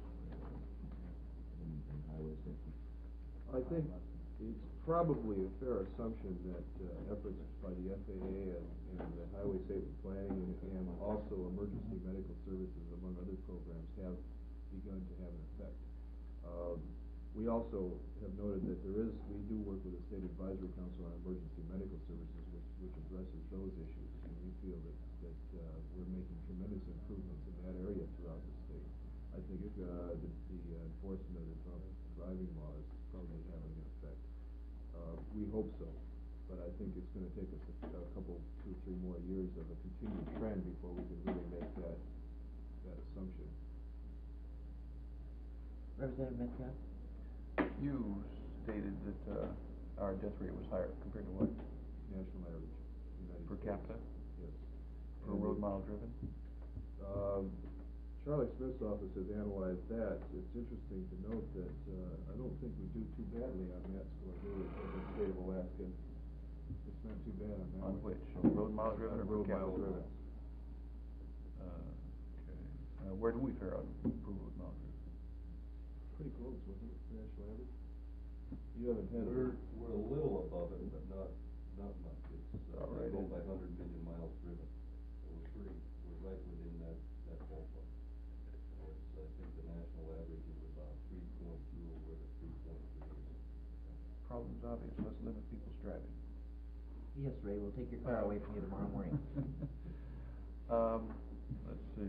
Speaker 7: in, in highway safety? I think it's probably a fair assumption that uh, efforts by the F A A and, and the Highway Safety Planning and, and also emergency medical services, among other programs, have begun to have an effect. Um, we also have noted that there is, we do work with the State Advisory Council on Emergency Medical Services, which, which addresses those issues, and we feel that, that uh, we're making tremendous improvements in that area throughout the state. I think uh, the, the enforcement of the drunk driving laws is probably having an effect. Uh, we hope so, but I think it's going to take us a, a couple, two or three more years of a continued trend before we can really make that that assumption.
Speaker 1: Representative Metcalf.
Speaker 3: You stated that uh, our death rate was higher compared to what?
Speaker 7: National average, United
Speaker 3: Per
Speaker 7: States.
Speaker 3: capita?
Speaker 7: Yes.
Speaker 3: Per
Speaker 7: And
Speaker 3: road
Speaker 7: it-
Speaker 3: mile driven?
Speaker 7: Um, Charlie Smith's office has analyzed that. It's interesting to note that uh, I don't think we do too badly on that score here in the state of Alaska. It's not too bad on that
Speaker 3: On
Speaker 7: one.
Speaker 3: which? On road mile driven
Speaker 7: On
Speaker 3: or per
Speaker 7: road mile
Speaker 3: capita?
Speaker 7: driven.
Speaker 3: Uh, okay. Uh, where do we fare out per road mile driven?
Speaker 6: pretty close, wasn't it, to national average? You haven't had it.
Speaker 2: We're, we're a little above it, but not, not much. It's, uh,
Speaker 6: All right,
Speaker 2: go
Speaker 6: and-
Speaker 2: by hundred million miles driven. So we're pretty, we're right within that, that ballpark. So it's, I think the national average is about three point two, or we're at three point three.
Speaker 6: Problem's obvious, let's limit people's driving.
Speaker 1: Yes, Ray, we'll take your car away from you tomorrow morning.
Speaker 6: Um, let's see.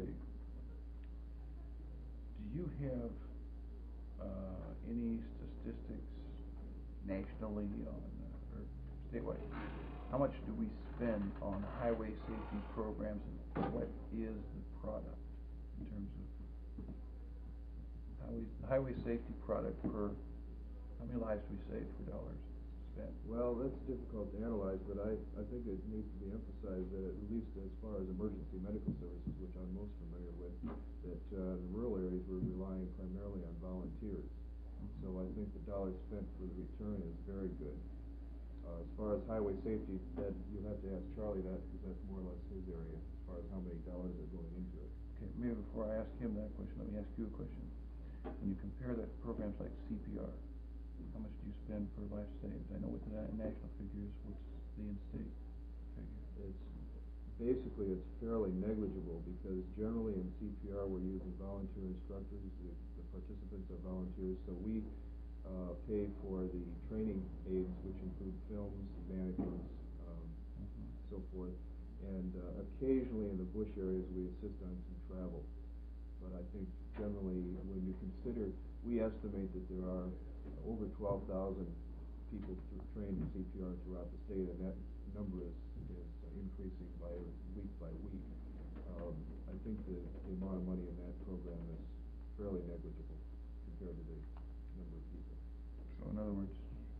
Speaker 6: Do you have, uh, any statistics nationally on, uh, or statewide? How much do we spend on highway safety programs, and what is the product in terms of highway, the highway safety product per, how many lives do we save for dollars spent?
Speaker 9: Well, that's difficult to analyze, but I, I think it needs to be emphasized that at least as far as emergency medical services, which I'm most familiar with, that uh, in rural areas we're relying primarily on volunteers. So I think the dollars spent for the return is very good. Uh, as far as highway safety, that you'll have to ask Charlie that, because that's more or less his area, as far as how many dollars are going into it.
Speaker 6: Okay, maybe before I ask him that question, let me ask you a question. When you compare that to programs like C P R, how much do you spend per life saved? I know what the na- national figure is, what's the in-state figure?
Speaker 9: It's, basically, it's fairly negligible, because generally in C P R, we're using volunteer instructors, the, the participants are volunteers, so we, uh, pay for the training aids, which include films, mannequins, um,
Speaker 6: Mhm.
Speaker 9: so forth, and, uh, occasionally in the bush areas, we assist on some travel. But I think generally, when you consider, we estimate that there are over twelve thousand people th- trained in C P R throughout the state, and that number is, is increasing by week by week. Um, I think the, the amount of money in that program is fairly negligible compared to the number of people.
Speaker 6: So in other words,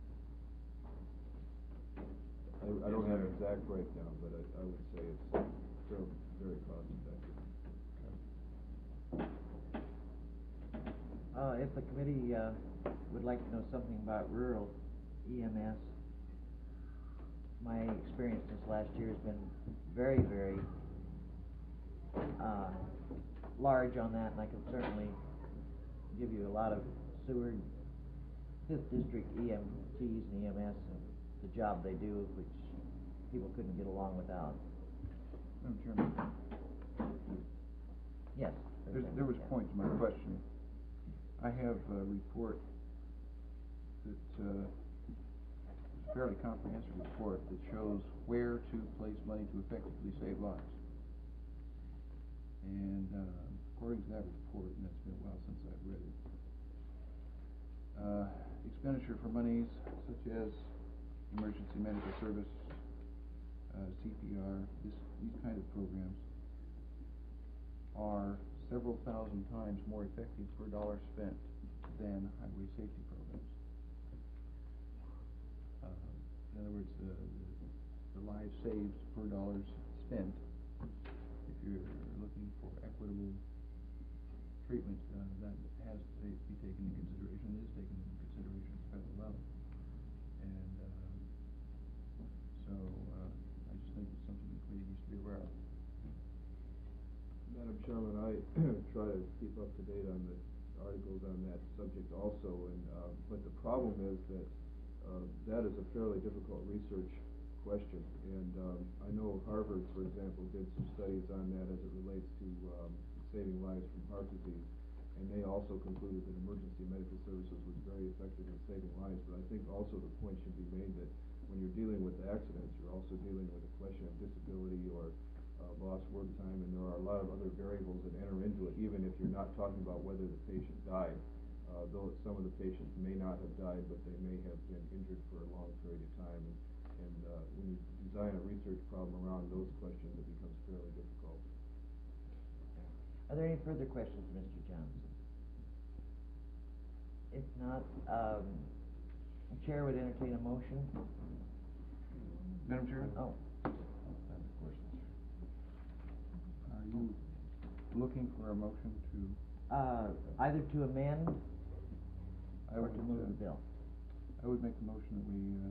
Speaker 9: I, I don't have an exact breakdown, but I, I would say it's fairly, very cost effective.
Speaker 1: Uh, if the committee, uh, would like to know something about rural E M S, my experience this last year has been very, very, uh, large on that, and I can certainly give you a lot of Seward, Fifth District E M Ts and E M S, and the job they do, which people couldn't get along without.
Speaker 6: Madam Chairman,
Speaker 1: Yes.
Speaker 6: there's, there was a point to my question. I have a report that, uh, is a fairly comprehensive report that shows where to place money to effectively save lives. And, uh, according to that report, and it's been a while since I've read it, uh, expenditure for monies such as emergency medical service, uh, C P R, this, these kind of programs are several thousand times more effective per dollar spent than highway safety programs. Uh, in other words, the, the, the lives saved per dollars spent, if you're looking for equitable treatment, uh, that has to be taken into consideration, is taken into consideration at the federal level. And, uh, so, uh, I just think it's something the committee needs to be aware of.
Speaker 9: Madam Chairman, I try to keep up to date on the articles on that subject also, and, uh, but the problem is that, uh, that is a fairly difficult research question, and, um, I know Harvard, for example, did some studies on that as it relates to, um, saving lives from heart disease, and they also concluded that emergency medical services was very effective in saving lives, but I think also the point should be made that when you're dealing with accidents, you're also dealing with a question of disability or Uh, lost work time, and there are a lot of other variables that enter into it, even if you're not talking about whether the patient died. Uh, though some of the patients may not have died, but they may have been injured for a long period of time. And, and uh, when you design a research problem around those questions, it becomes fairly difficult.
Speaker 1: Are there any further questions, Mister Johnson? If not, um, the Chair would entertain a motion.
Speaker 6: Madam Chair?
Speaker 1: Oh.
Speaker 6: Are you looking for a motion to?
Speaker 1: Uh, either to amend
Speaker 6: I
Speaker 1: or
Speaker 6: would,
Speaker 1: to move
Speaker 6: uh,
Speaker 1: the bill.
Speaker 6: I would make the motion that we, uh,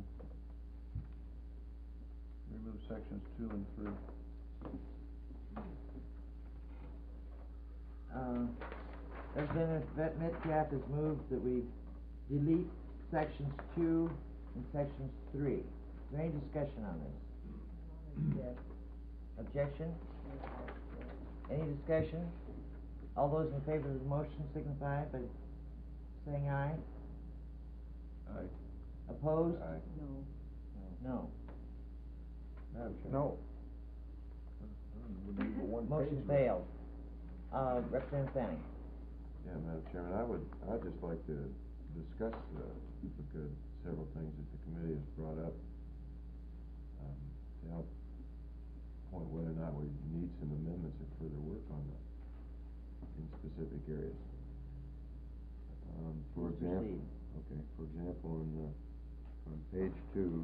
Speaker 6: remove sections two and three.
Speaker 1: Uh, Representative Met- Metcalf has moved that we delete sections two and sections three. Is there any discussion on this?
Speaker 4: Yes.
Speaker 1: Objection? Any discussion? All those in favor of the motion signify by saying aye.
Speaker 7: Aye.
Speaker 1: Opposed?
Speaker 7: Aye.
Speaker 4: No.
Speaker 1: No.
Speaker 7: Madam Chair.
Speaker 5: No. We need a one
Speaker 1: Motion
Speaker 5: page.
Speaker 1: failed. Uh, Representative Fanning.
Speaker 7: Yeah, Madam Chairman, I would, I'd just like to discuss, uh, because several things that the committee has brought up, um, to help point whether or not we need some amendments or further work on the, in specific areas. Um, for
Speaker 1: Please
Speaker 7: example,
Speaker 1: proceed.
Speaker 7: okay, for example, on, uh, on page two,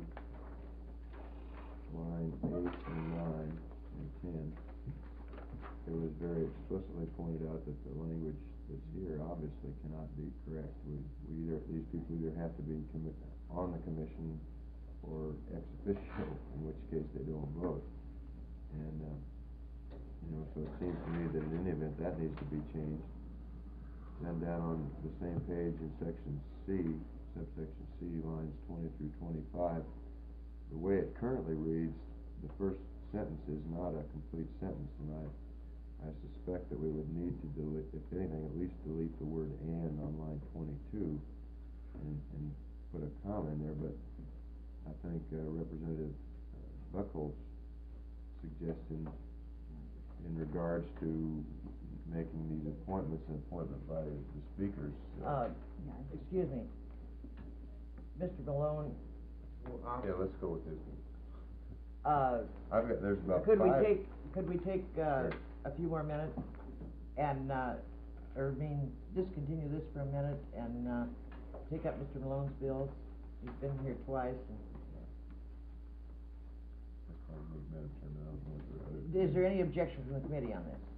Speaker 7: line eight and nine and ten, it was very explicitly pointed out that the language that's here obviously cannot be correct. We, we either, these people either have to be commi- on the commission or ex officio, in which case they don't vote. And, uh, you know, so it seems to me that in any event, that needs to be changed. Then down on the same page in section C, subsection C, lines twenty through twenty-five, the way it currently reads, the first sentence is not a complete sentence, and I I suspect that we would need to delete, if anything, at least delete the word "and" on line twenty-two and, and put a comma in there, but I think uh, Representative uh, Buckles' suggestion in regards to making these appointments an appointment by the speakers.
Speaker 1: Uh, excuse me. Mister Malone,
Speaker 7: Yeah, let's go with this one.
Speaker 1: uh,
Speaker 7: I've got, there's about
Speaker 1: could we
Speaker 7: five.
Speaker 1: take, could we take, uh,
Speaker 7: Sure.
Speaker 1: a few more minutes and, uh, or I mean, discontinue this for a minute and, uh, take up Mister Malone's bills? He's been here twice. And
Speaker 7: That's fine, with me, Madam Chairman, I was going through other.
Speaker 1: is there any objection from the committee on this?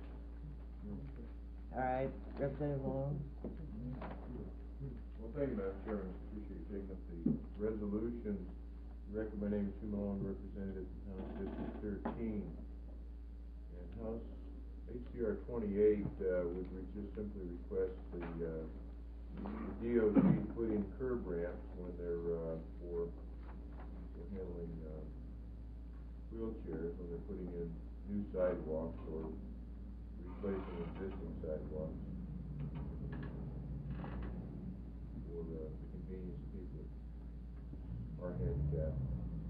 Speaker 1: All right, Representative Malone?
Speaker 3: Well, thank you, Madam Chairman, appreciate you taking up the resolution recommending Sue Malone representative in House District thirteen. And House H C R twenty-eight, uh, would re- just simply request the, uh, the D O T to put in curb ramps when they're, uh, for, for handling, uh, wheelchairs, when they're putting in new sidewalks or replacing existing sidewalks for, uh, the convenience of people that are handicapped.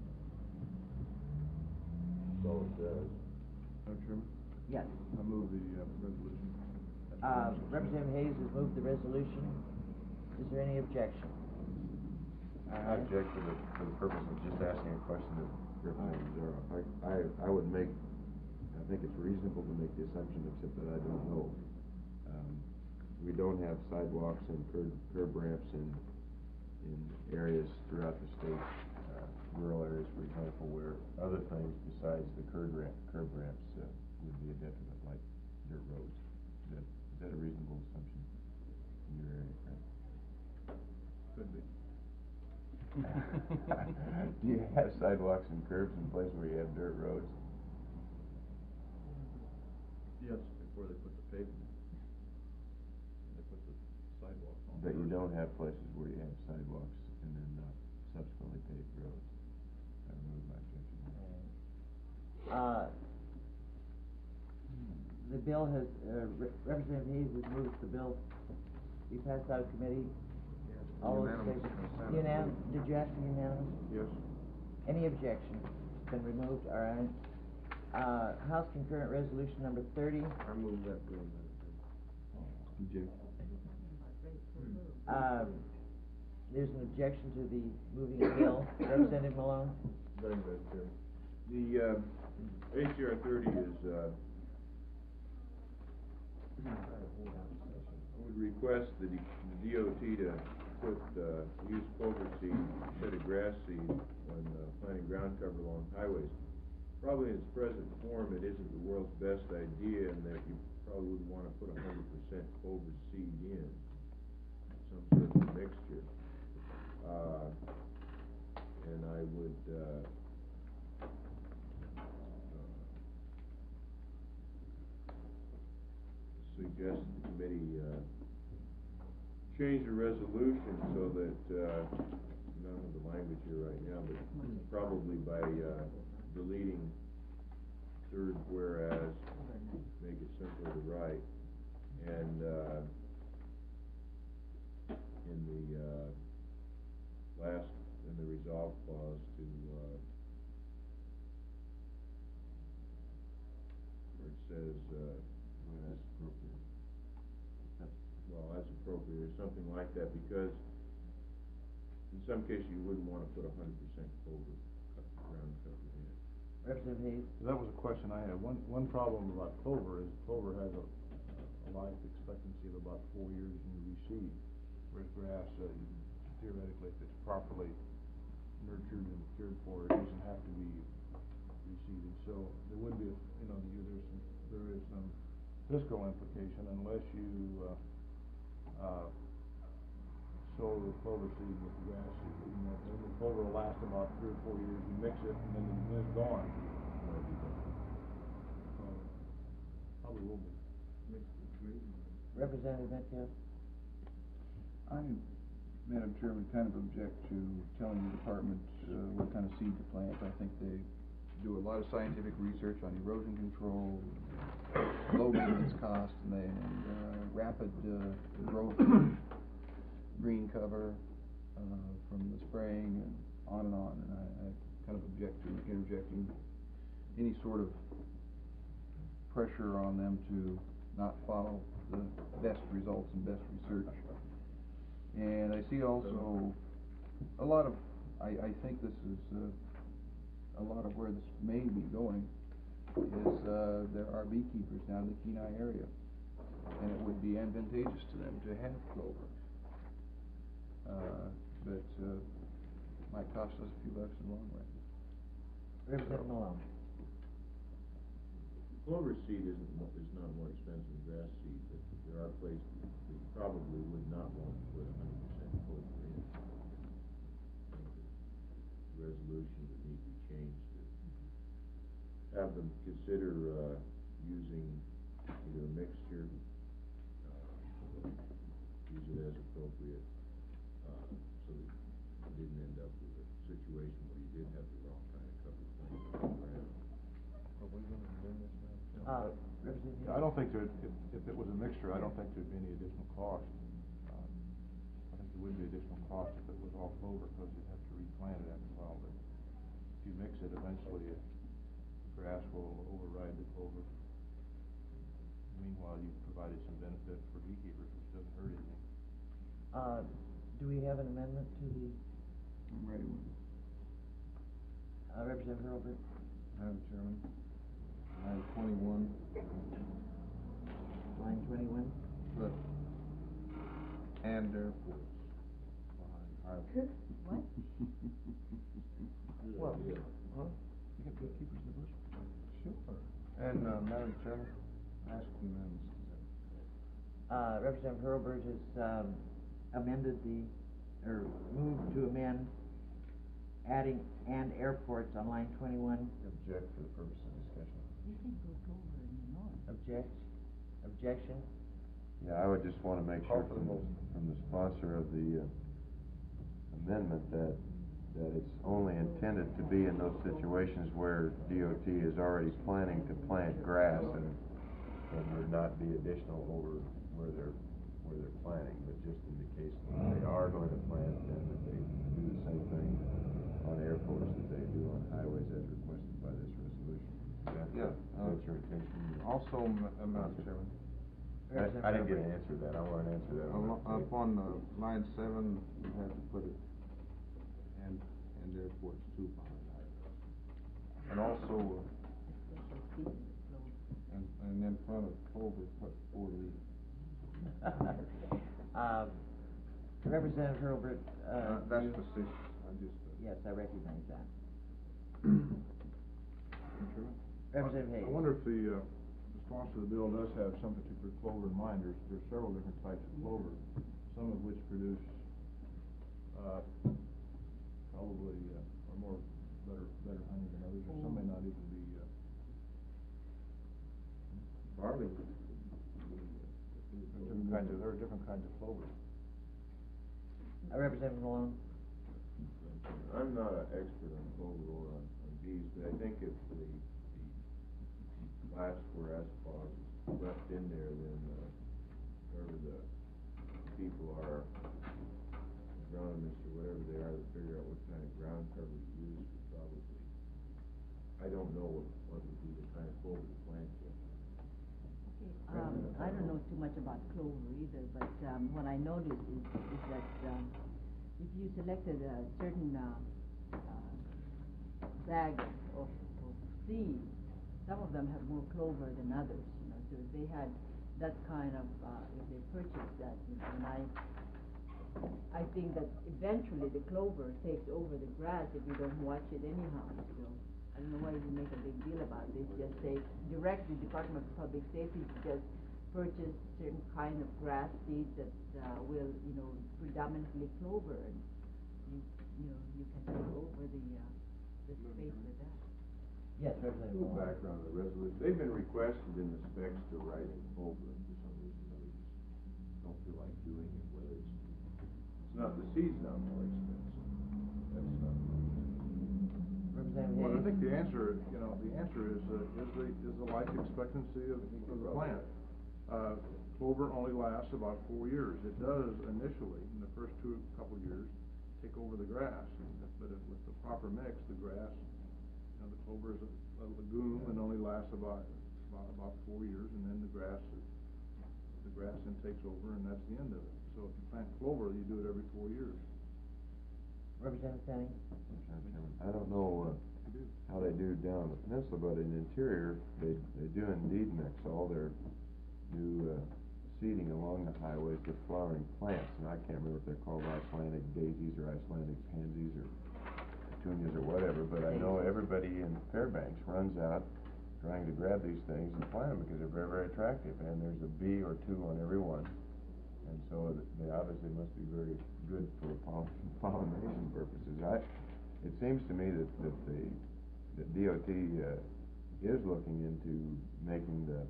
Speaker 3: That's all it does.
Speaker 6: Madam Chairman,
Speaker 1: Yes.
Speaker 6: I move the, uh, resolution.
Speaker 1: Uh, Representative Hayes has moved the resolution. Is there any objection? All
Speaker 7: I
Speaker 1: right.
Speaker 7: object for the, for the purpose of just asking a question of Representative Zero. I, I, I would make, I think it's reasonable to make the assumption, except that I don't know. Um, we don't have sidewalks and curb, curb ramps in, in areas throughout the state, uh, rural areas, for example, where other things besides the curb ramp, curb ramps, uh, would be a detriment, like dirt roads. Is that, is that a reasonable assumption in your area, Frank?
Speaker 6: Could be.
Speaker 7: Do you have sidewalks and curbs in places where you have dirt roads?
Speaker 6: Yes, before they put the pavement in. They put the sidewalks on.
Speaker 7: But you
Speaker 6: first.
Speaker 7: don't have places where you have sidewalks and then uh, subsequently paved roads. I remove my objection.
Speaker 1: Uh, the bill has, uh, Re- Representative Hayes has moved the bill be passed out of committee. All those in
Speaker 5: Unanimous
Speaker 1: favor?
Speaker 5: consent.
Speaker 1: Unanim, did you ask for unanimous?
Speaker 6: Yes.
Speaker 1: Any objection? It's been removed, all right. Uh, House concurrent resolution number thirty.
Speaker 5: I move that bill, Madam Chairman.
Speaker 7: Object.
Speaker 1: Uh, there's an objection to the moving of bill. Representative Malone?
Speaker 3: Thank you, Madam Chairman. The, uh, H C R thirty is, uh, would request the, D- the D O T to put, uh, use clover seed instead of grass seed when, uh, planting ground cover along highways. Probably in its present form, it isn't the world's best idea, and that you probably wouldn't wanna put a hundred percent clover seed in, some sort of mixture. Uh, and I would, uh, suggest the committee, uh,
Speaker 7: change the resolution so that, uh, I don't have the language here right now, but probably by, uh, deleting third whereas, make it simpler to write, and, uh, in the, uh, last, in the resolve clause to, uh, where it says, uh,
Speaker 2: Well, that's appropriate.
Speaker 7: well, as appropriate, or something like that, because in some cases you wouldn't wanna put a hundred percent clover co- ground cover in.
Speaker 1: Representative Hayes?
Speaker 3: That was a question I had. One, one problem about clover is clover has a, a life expectancy of about four years in the reseed, whereas grass, uh, theoretically, if it's properly nurtured and cared for, it doesn't have to be reseeded. So there would be, a, you know, you- there's some, there is some fiscal implication unless you, uh, uh, sow the clover seed with the grass seed. You know, then the clover will last about three or four years. You mix it, and then when it's gone, so probably will be.
Speaker 1: Representative Metcalf?
Speaker 6: I, Madam Chairman, kind of object to telling the department, uh, what kind of seed to plant. I think they do a lot of scientific research on erosion control, low maintenance cost, and they, and, uh, rapid, uh, growth, green cover, uh, from the spraying and on and on, and I, I kind of object to interjecting any sort of pressure on them to not follow the best results and best research. And I see also a lot of, I, I think this is, uh, a lot of where this may be going is, uh, there are beekeepers down in the Kenai area, and it would be advantageous to them to have clover. Uh, but, uh, might cost us a few bucks in the long run.
Speaker 1: Representative Malone?
Speaker 7: Clover seed isn't, mo- is not more expensive than grass seed, but there are places that you probably would not want to put a hundred percent clover in. I think the resolution would need to be changed to have them consider, uh, using either a mixture, uh, use it as appropriate, uh, so that you didn't end up with a situation where you did have the wrong kind of cover plant on the ground.
Speaker 5: Are we gonna amend this now?
Speaker 1: Uh, Representative
Speaker 3: Yeah, I don't think there, if, if it was a mixture, I don't think there'd be any additional cost. Uh, I think there would be additional cost if it was all clover, because you'd have to replant it after a while, but if you mix it, eventually it, the grass will override the clover. Meanwhile, you've provided some benefit for beekeepers, which doesn't hurt anything.
Speaker 1: Uh, do we have an amendment to the,
Speaker 6: I'm ready with it.
Speaker 1: uh, Representative Hurlbert?
Speaker 5: Madam Chairman, line twenty-one,
Speaker 1: Line twenty-one?
Speaker 5: put and airports behind highway.
Speaker 4: What?
Speaker 1: Well,
Speaker 5: Huh? You got beekeepers in the bush? Sure. And, uh, Madam Chairman, I ask unanimous consent.
Speaker 1: Uh, Representative Hurlbert has, um, amended the, or moved to amend adding and airports on line twenty-one.
Speaker 7: Object for the purpose of discussion.
Speaker 4: You can go clover in the north.
Speaker 1: Object, objection?
Speaker 7: Yeah, I would just wanna make
Speaker 5: Call
Speaker 7: sure
Speaker 5: for the
Speaker 7: from,
Speaker 5: motion.
Speaker 7: from the sponsor of the, uh, amendment that, that it's only intended to be in those situations where D O T is already planning to plant grass and, and would not be additional over where they're, where they're planting, but just in the case that they are going to plant, then that they do the same thing on airports that they do on highways as requested by this resolution. Is that,
Speaker 5: Yeah, uh,
Speaker 7: that's your intention?
Speaker 5: Also, Ma- uh, Madam Chairman,
Speaker 7: I, I didn't get an answer to that, I want an answer to that.
Speaker 5: Al- up on, uh, line seven, you have to put it and, and airports too behind highways. And also,
Speaker 4: Special season with clover.
Speaker 5: and, and in front of clover, put four leaves.
Speaker 1: Um, Representative Hurlbert, uh.
Speaker 5: Uh, that's
Speaker 1: you-
Speaker 5: facetious, I just, uh.
Speaker 1: Yes, I recognize that.
Speaker 8: Chairman?
Speaker 1: Representative Hayes?
Speaker 3: I wonder if the, uh, the sponsor of the bill does have some particular clover in mind. There's, there's several different types of clover, some of which produce, uh, probably, uh, are more, better, better honey than others, or some may not even be, uh.
Speaker 5: Barley.
Speaker 3: There are different kinds of, there are different kinds of clover.
Speaker 1: Uh, Representative Malone?
Speaker 7: I'm not an expert on clover or on, on bees, but I think if the, the last whereas clause is left in there, then, uh, whoever the people are, agronomists or whatever they are, to figure out what kind of ground cover to use would probably, I don't know what, what would be the kind of clover to plant yet.
Speaker 4: Okay, um, I don't know too much about clover either, but, um, what I noticed is, is that, um, if you selected a certain, uh, uh, bag of, of seeds, some of them have more clover than others, you know, so if they had that kind of, uh, if they purchased that, you know, and I, I think that eventually the clover takes over the grass if you don't watch it anyhow, so I don't know why you make a big deal about this, just say, direct the Department of Public Safety to just purchase certain kind of grass seeds that, uh, will, you know, predominantly clover, and you, you know, you can take over the, uh, the space with that.
Speaker 1: Yes, Representative
Speaker 7: Little
Speaker 1: Malone?
Speaker 7: background on the resolution, they've been requested in the specs to write in clover, and for some reason, we just don't feel like doing it, whether it's, it's not, the seed's not more expensive, that's not.
Speaker 1: Representative
Speaker 3: Well, I
Speaker 1: Hayes?
Speaker 3: think the answer, you know, the answer is, uh, is the, is the life expectancy of, of the plant. Uh, clover only lasts about four years. It does initially, in the first two, couple years, take over the grass, and, but if, with the proper mix, the grass, you know, the clover is a, a legume and only lasts about, about, about four years, and then the grass, the grass then takes over, and that's the end of it. So if you plant clover, you do it every four years.
Speaker 1: Representative Kenny?
Speaker 7: I don't know, uh, how they do down the peninsula, but in the interior, they, they do indeed mix all their new, uh, seeding along the highways with flowering plants, and I can't remember if they're called Icelandic daisies or Icelandic pansies or petunias or whatever, but I know everybody in Fairbanks runs out trying to grab these things and plant them because they're very, very attractive, and there's a bee or two on every one, and so they obviously must be very good for poll- pollination purposes. I, it seems to me that, that the, that D O T, uh, is looking into making the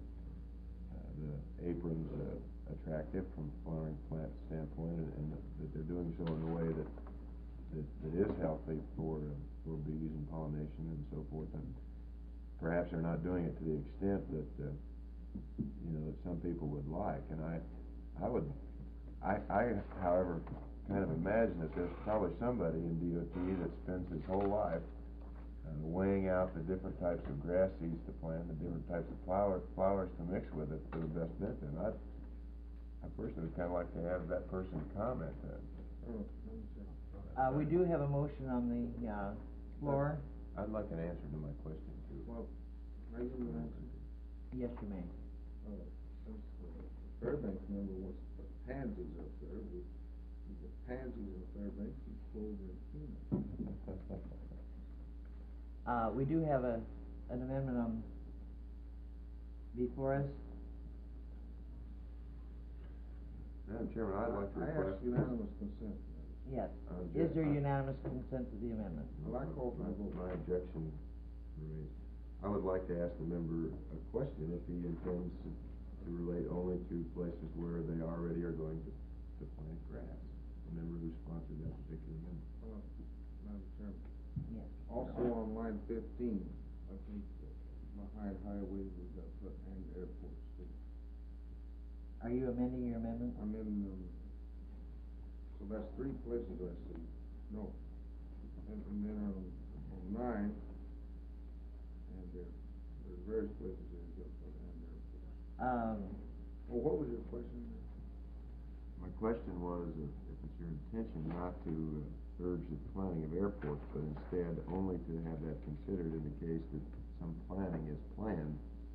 Speaker 7: the aprons uh, attractive from flowering plant standpoint, and, and that they're doing so in a way that that, that is healthy for uh, for bees and pollination and so forth. And perhaps they're not doing it to the extent that uh, you know that some people would like. And I I would I I however kind of imagine that there's probably somebody in D O T that spends his whole life Uh, weighing out the different types of grass seeds to plant, the different types of flower, flowers to mix with it for the best benefit. And I, I personally would kind of like to have that person comment that.
Speaker 1: Uh, we do have a motion on the, uh, floor.
Speaker 7: I'd like an answer to my question too.
Speaker 5: Well, can I give you an answer?
Speaker 1: Yes, you may.
Speaker 5: Uh, since the Fairbanks member wants to put pansies up there, we, we get pansies in Fairbanks and clover and peanuts.
Speaker 1: Uh, we do have a, an amendment on, before us.
Speaker 7: Madam Chairman, I'd like to
Speaker 5: I
Speaker 7: request.
Speaker 5: ask unanimous consent.
Speaker 1: Yes.
Speaker 7: Uh,
Speaker 1: Is there
Speaker 7: uh,
Speaker 1: unanimous consent to the amendment?
Speaker 5: Well, I call for a vote.
Speaker 7: My objection remains. I would like to ask the member a question if he intends to, to relate only to places where they already are going to, to plant grass. The member who sponsored that particular amendment.
Speaker 5: Uh, Madam Chairman.
Speaker 1: Yes.
Speaker 5: Also on line fifteen, I think that behind highways we've got to put and airports too.
Speaker 1: Are you amending your amendment?
Speaker 5: I'm in, um, so that's three places I see, no. And, and then on, on nine, and there, there's various places that you got to put and airports.
Speaker 1: Um,
Speaker 5: Well, what was your question?
Speaker 7: My question was if, if it's your intention not to uh, urge the planning of airports, but instead only to have that considered in the case that some planning is planned.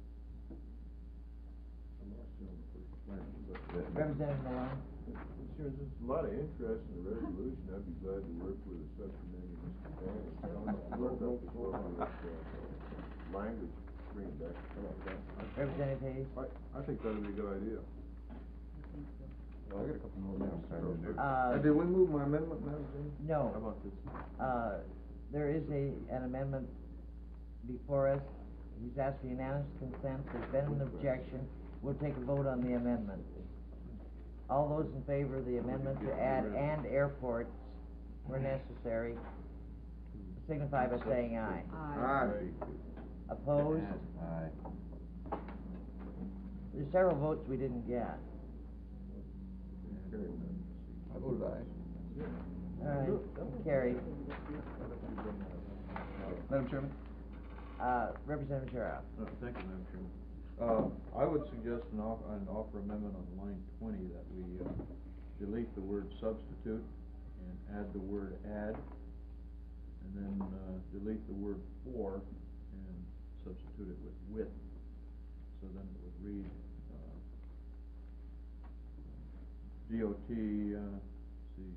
Speaker 5: I lost you on the first plan, but.
Speaker 7: that-
Speaker 1: Representative Malone?
Speaker 6: Sure, there's a lot of interest in the resolution. I'd be glad to work with the subcommittee, Mister Van, and tell them to work up the appropriate, uh, language, bring it back. How about that?
Speaker 1: Representative Hayes?
Speaker 6: I, I think that'd be a good idea.
Speaker 4: I think so.
Speaker 7: I got a couple more things I'm trying to do.
Speaker 1: Uh,
Speaker 5: Uh, did we move my amendment, Madam Chairman?
Speaker 1: no.
Speaker 7: How about this?
Speaker 1: Uh, there is a, an amendment before us. He's asked for unanimous consent. There's been an objection. We'll take a vote on the amendment. All those in favor of the amendment to add and airports where necessary, signify by saying aye.
Speaker 4: Aye.
Speaker 1: Opposed?
Speaker 7: Aye.
Speaker 1: There's several votes we didn't get.
Speaker 6: I voted aye.
Speaker 1: All right, carried.
Speaker 6: Madam Chairman?
Speaker 1: Uh, Representative Sheriff.
Speaker 3: Uh, thank you, Madam Chairman.
Speaker 5: Uh, I would suggest an off, an offer amendment on line twenty that we, uh, delete the word substitute and add the word add, and then, uh, delete the word for and substitute it with with. So then it would read, uh, D O T, uh, let's see,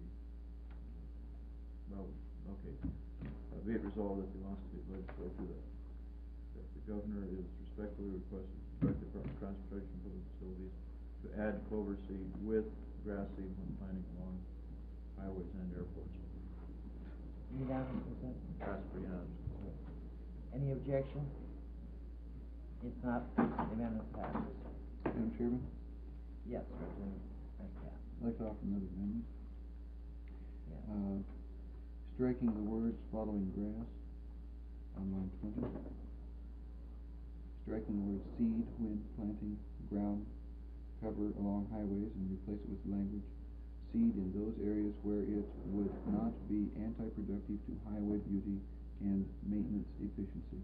Speaker 5: well, okay. Uh, be it resolved that the Alaska State Legislature that, that the governor is respectfully requested to direct the Department of Transportation and Public Facilities to add clover seed with grass seed when planting along highways and airports.
Speaker 1: Unanimous consent?
Speaker 5: Ask for unanimous consent.
Speaker 1: Any objection? If not, the amendment passes.
Speaker 6: Madam Chairman,
Speaker 1: Yes, Representative Metcalf.
Speaker 6: I'd like to offer another amendment.
Speaker 1: Yes.
Speaker 6: Uh, striking the words following grass on line twenty. Striking the word seed when planting ground cover along highways and replace it with language seed in those areas where it would not be anti-productive to highway beauty and maintenance efficiency.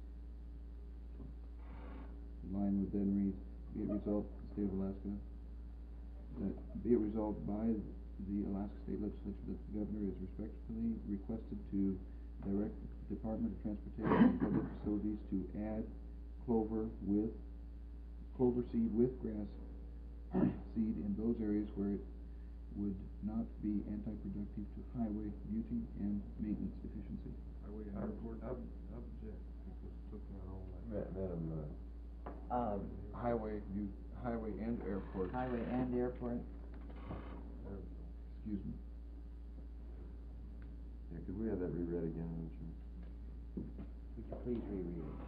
Speaker 6: The line would then read, be it resolved, the state of Alaska, that be it resolved by the Alaska State Legislature that the governor is respectfully requested to direct the Department of Transportation and Public Facilities to add clover with, clover seed with grass seed in those areas where it would not be anti-productive to highway beauty and maintenance efficiency.
Speaker 5: Highway and airport? Ob- Object, because it took out all that.
Speaker 7: Ma- Madam, uh,
Speaker 1: Um,
Speaker 6: Highway, you, highway and airport.
Speaker 1: highway and airport.
Speaker 6: Excuse me.
Speaker 7: yeah, could we have that reread again, Madam Chairman?
Speaker 1: Would you please reread it?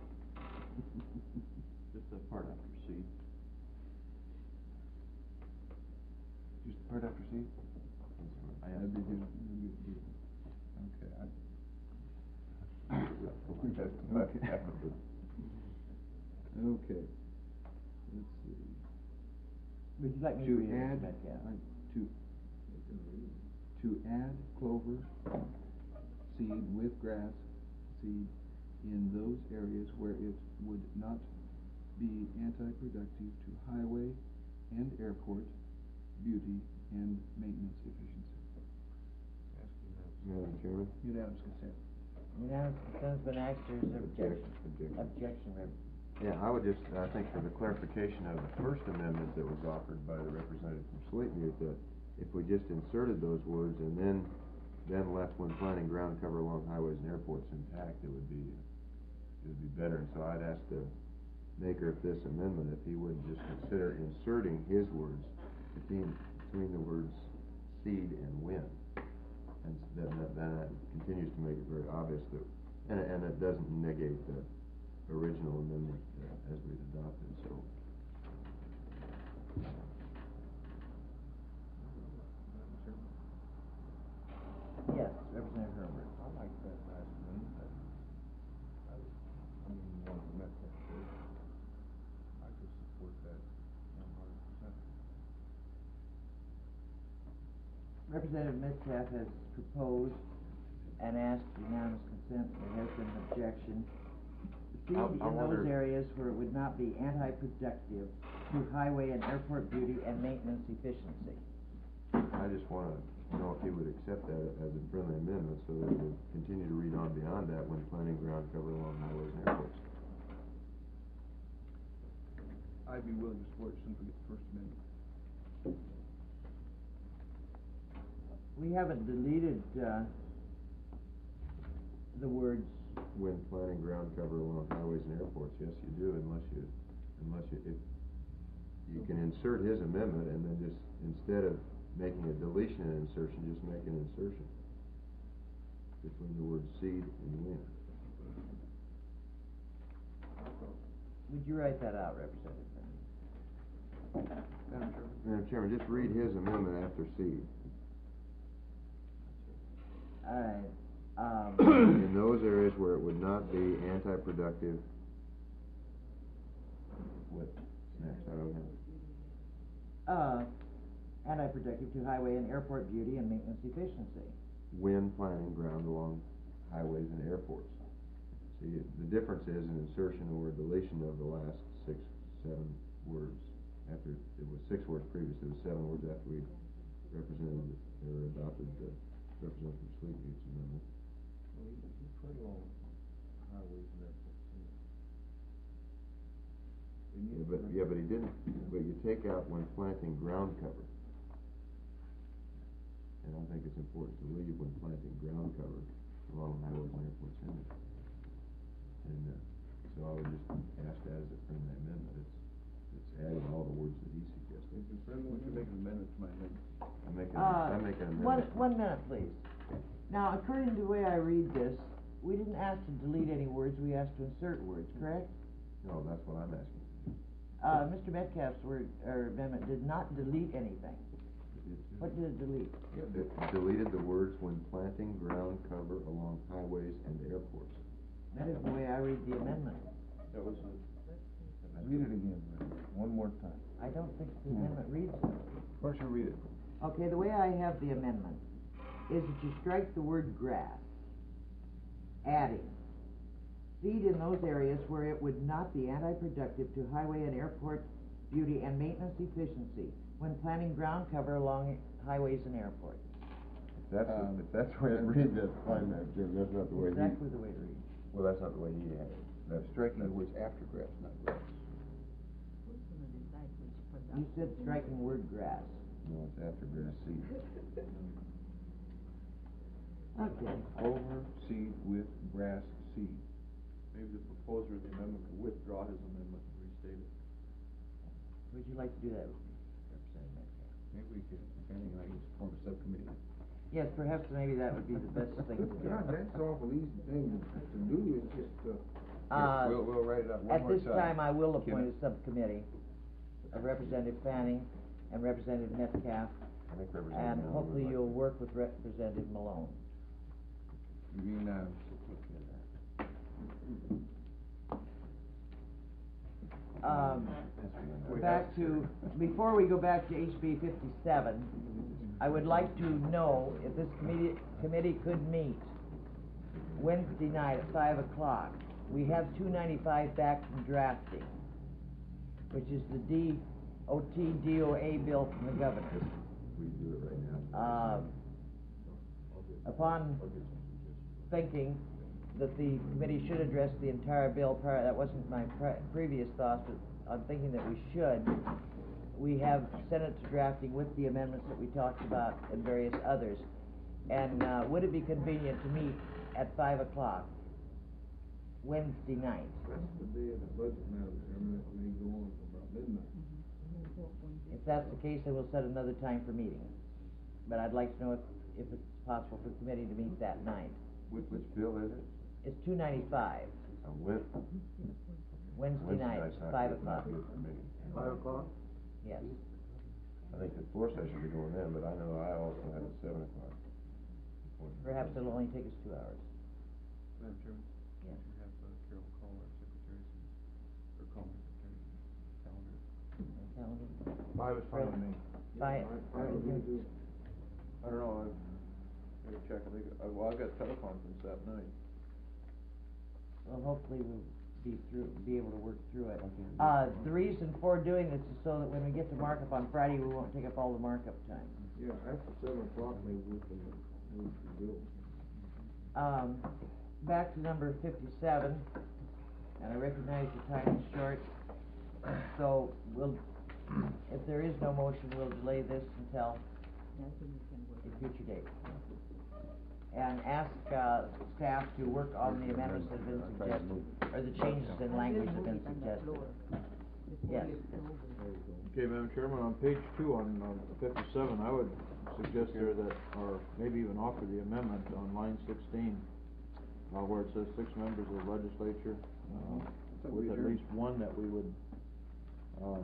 Speaker 5: Just that part after seed.
Speaker 6: Just the part after C?
Speaker 5: I
Speaker 6: That'd
Speaker 5: asked
Speaker 6: be
Speaker 5: the
Speaker 6: good.
Speaker 5: question.
Speaker 6: That'd be good. Okay, I.
Speaker 7: Okay.
Speaker 6: Okay. Let's see.
Speaker 1: Would you like me to
Speaker 6: To
Speaker 1: read it,
Speaker 6: add,
Speaker 1: Mister Metcalf?
Speaker 6: uh, to, to add clover seed with grass seed in those areas where it would not be anti-productive to highway and airport beauty and maintenance efficiency.
Speaker 7: Madam Chairman?
Speaker 6: Unanimous consent.
Speaker 1: Unanimous consent's been asked, or is there objection?
Speaker 7: Objection.
Speaker 1: Objection, Rev.
Speaker 7: Yeah, I would just, I think for the clarification of the first amendment that was offered by the representative from Sweetmute, that if we just inserted those words and then, then left when planting ground cover along highways and airports intact, it would be, it would be better. And so I'd ask the maker of this amendment if he would just consider inserting his words between, between the words seed and wind. And then that, that continues to make it very obvious that, and, and it doesn't negate the original amendment uh, as we've adopted, so.
Speaker 1: Yes, Representative Herbert.
Speaker 5: I like that last one. That- I was, I mean, the one that met that shape. I could support that one hundred percent.
Speaker 1: Representative Metcalf has proposed and asked unanimous consent. There has been an objection. Seed
Speaker 7: I- I
Speaker 1: in those
Speaker 7: wonder-
Speaker 1: areas where it would not be anti-productive to highway and airport beauty and maintenance efficiency.
Speaker 7: I just wanna know if he would accept that as a friendly amendment, so that it would continue to read on beyond that when planting ground cover along highways and airports.
Speaker 6: I'd be willing to support it since we get the First Amendment.
Speaker 1: We haven't deleted, uh, the words,
Speaker 7: When planting ground cover along highways and airports, yes, you do, unless you, unless you, if, you can insert his amendment and then just, instead of making a deletion and insertion, just make an insertion between the words seed and wind.
Speaker 1: would you write that out, Representative Bennett?
Speaker 6: Madam Chairman?
Speaker 7: Madam Chairman, just read his amendment after C.
Speaker 1: Alright, um,
Speaker 7: In those areas where it would not be anti-productive, what's next, I don't know.
Speaker 1: uh, anti-productive to highway and airport beauty and maintenance efficiency.
Speaker 7: When planting ground along highways and airports. See, the difference is an insertion or deletion of the last six, seven words. After, it was six words previous, it was seven words after we represented, or adopted the Representative Sweetmeat's amendment.
Speaker 5: Well, he, he put along highways and airports, didn't he? Didn't he?
Speaker 7: Yeah, but, yeah, but he didn't, but you take out when planting ground cover. And I think it's important to leave when planting ground cover along highways and airports in it. And, uh, so I would just ask that as a friendly amendment, it's, it's adding all the words that he suggested.
Speaker 6: We can make an amendment to my amendment.
Speaker 7: I'm making,
Speaker 1: Uh,
Speaker 7: I'm making an
Speaker 1: one,
Speaker 7: amendment.
Speaker 1: one minute, please. Now, according to the way I read this, we didn't ask to delete any words, we asked to insert words, correct?
Speaker 7: No, that's what I'm asking.
Speaker 1: Uh, Mister Metcalf's word, or amendment did not delete anything. What did it delete?
Speaker 7: It deleted the words when planting ground cover along highways and airports.
Speaker 1: That is the way I read the amendment.
Speaker 6: That was a.
Speaker 5: Read it again, Ray, one more time.
Speaker 1: I don't think the amendment reads it.
Speaker 6: Why don't you read it?
Speaker 1: Okay, the way I have the amendment is that you strike the word grass, adding, seed in those areas where it would not be anti-productive to highway and airport beauty and maintenance efficiency when planting ground cover along highways and airports.
Speaker 7: If that's, the-
Speaker 6: Um,
Speaker 7: if that's the way it reads, that's fine, Madam Chairman, that's not the way he.
Speaker 1: Exactly the way it reads.
Speaker 7: Well, that's not the way he had it. That's
Speaker 6: Striking the
Speaker 7: that's-
Speaker 6: words after grass, not grass.
Speaker 4: Who's gonna decide which product?
Speaker 1: You said striking the word grass.
Speaker 7: No, it's after grass seed.
Speaker 1: Okay.
Speaker 6: Over seed with grass seed.
Speaker 3: Maybe the proposer of the amendment could withdraw his amendment and restate it.
Speaker 1: Would you like to do that, Representative Metcalf?
Speaker 6: Maybe we could, if anything, I can just form a subcommittee.
Speaker 1: Yes, perhaps maybe that would be the best thing to do.
Speaker 5: God, that's awful easy thing to do, is just, uh,
Speaker 1: Uh,
Speaker 6: We'll, we'll write it out one
Speaker 1: At
Speaker 6: more
Speaker 1: this
Speaker 6: time.
Speaker 1: time, I will
Speaker 6: Kim.
Speaker 1: appoint a subcommittee of Representative Fanning and Representative Metcalf,
Speaker 7: I think Representative
Speaker 1: and
Speaker 7: Miller would
Speaker 1: hopefully
Speaker 7: like
Speaker 1: you'll
Speaker 7: to-
Speaker 1: work with Representative Malone.
Speaker 6: You mean, uh,
Speaker 1: Um,
Speaker 7: We
Speaker 1: back
Speaker 7: have
Speaker 1: to, before we go back to H B fifty-seven, I would like to know if this committee, committee could meet Wednesday night at five o'clock. We have two ninety-five back from drafting, which is the D O T D O A bill from the governor.
Speaker 7: We can do it right now.
Speaker 1: Um, upon thinking that the committee should address the entire bill prior, that wasn't my pre- previous thoughts, but I'm thinking that we should. We have sent it to drafting with the amendments that we talked about and various others. And, uh, would it be convenient to meet at five o'clock Wednesday night?
Speaker 5: that's the day of the budget, Madam Chairman, it may go on till about midnight.
Speaker 1: If that's the case, then we'll set another time for meeting. But I'd like to know if, if it's possible for the committee to meet that night.
Speaker 7: Which, which bill is it?
Speaker 1: It's two ninety-five,
Speaker 7: Uh, Wed-
Speaker 1: Wednesday night,
Speaker 7: night's not
Speaker 1: five
Speaker 7: good- not
Speaker 1: o'clock,
Speaker 7: good for me.
Speaker 5: Five o'clock?
Speaker 1: yes.
Speaker 7: I think the floor session will be going then, but I know I also have a seven o'clock. appointment.
Speaker 1: Perhaps it'll only take us two hours.
Speaker 6: Madam Chairman?
Speaker 1: Yes.
Speaker 6: We have uh, Carol call our secretary, or call our secretary, calendar.
Speaker 1: Calendar.
Speaker 3: Five is fine with me.
Speaker 1: Five,
Speaker 5: I, I would do.
Speaker 3: I don't know, I've, got to check, I think, uh, well, I've got teleconference that night.
Speaker 1: well, hopefully we'll be through, be able to work through it. Uh, the reason for doing this is so that when we get to markup on Friday, we won't take up all the markup time.
Speaker 5: Yeah, after seven o'clock, maybe we can move the bill.
Speaker 1: Um, back to number fifty-seven, and I recognize the time is short, so we'll, if there is no motion, we'll delay this until
Speaker 4: I think we can work
Speaker 1: a
Speaker 4: on it.
Speaker 1: future date. And ask, uh, staff to work on the amendments that have been suggested, or the changes in language that have been suggested. Yes.
Speaker 3: Okay, Madam Chairman, on page two on, on fifty-seven, I would suggest there that, or maybe even offer the amendment on line sixteen, uh, where it says six members of the legislature, uh, with at least one that we would, uh,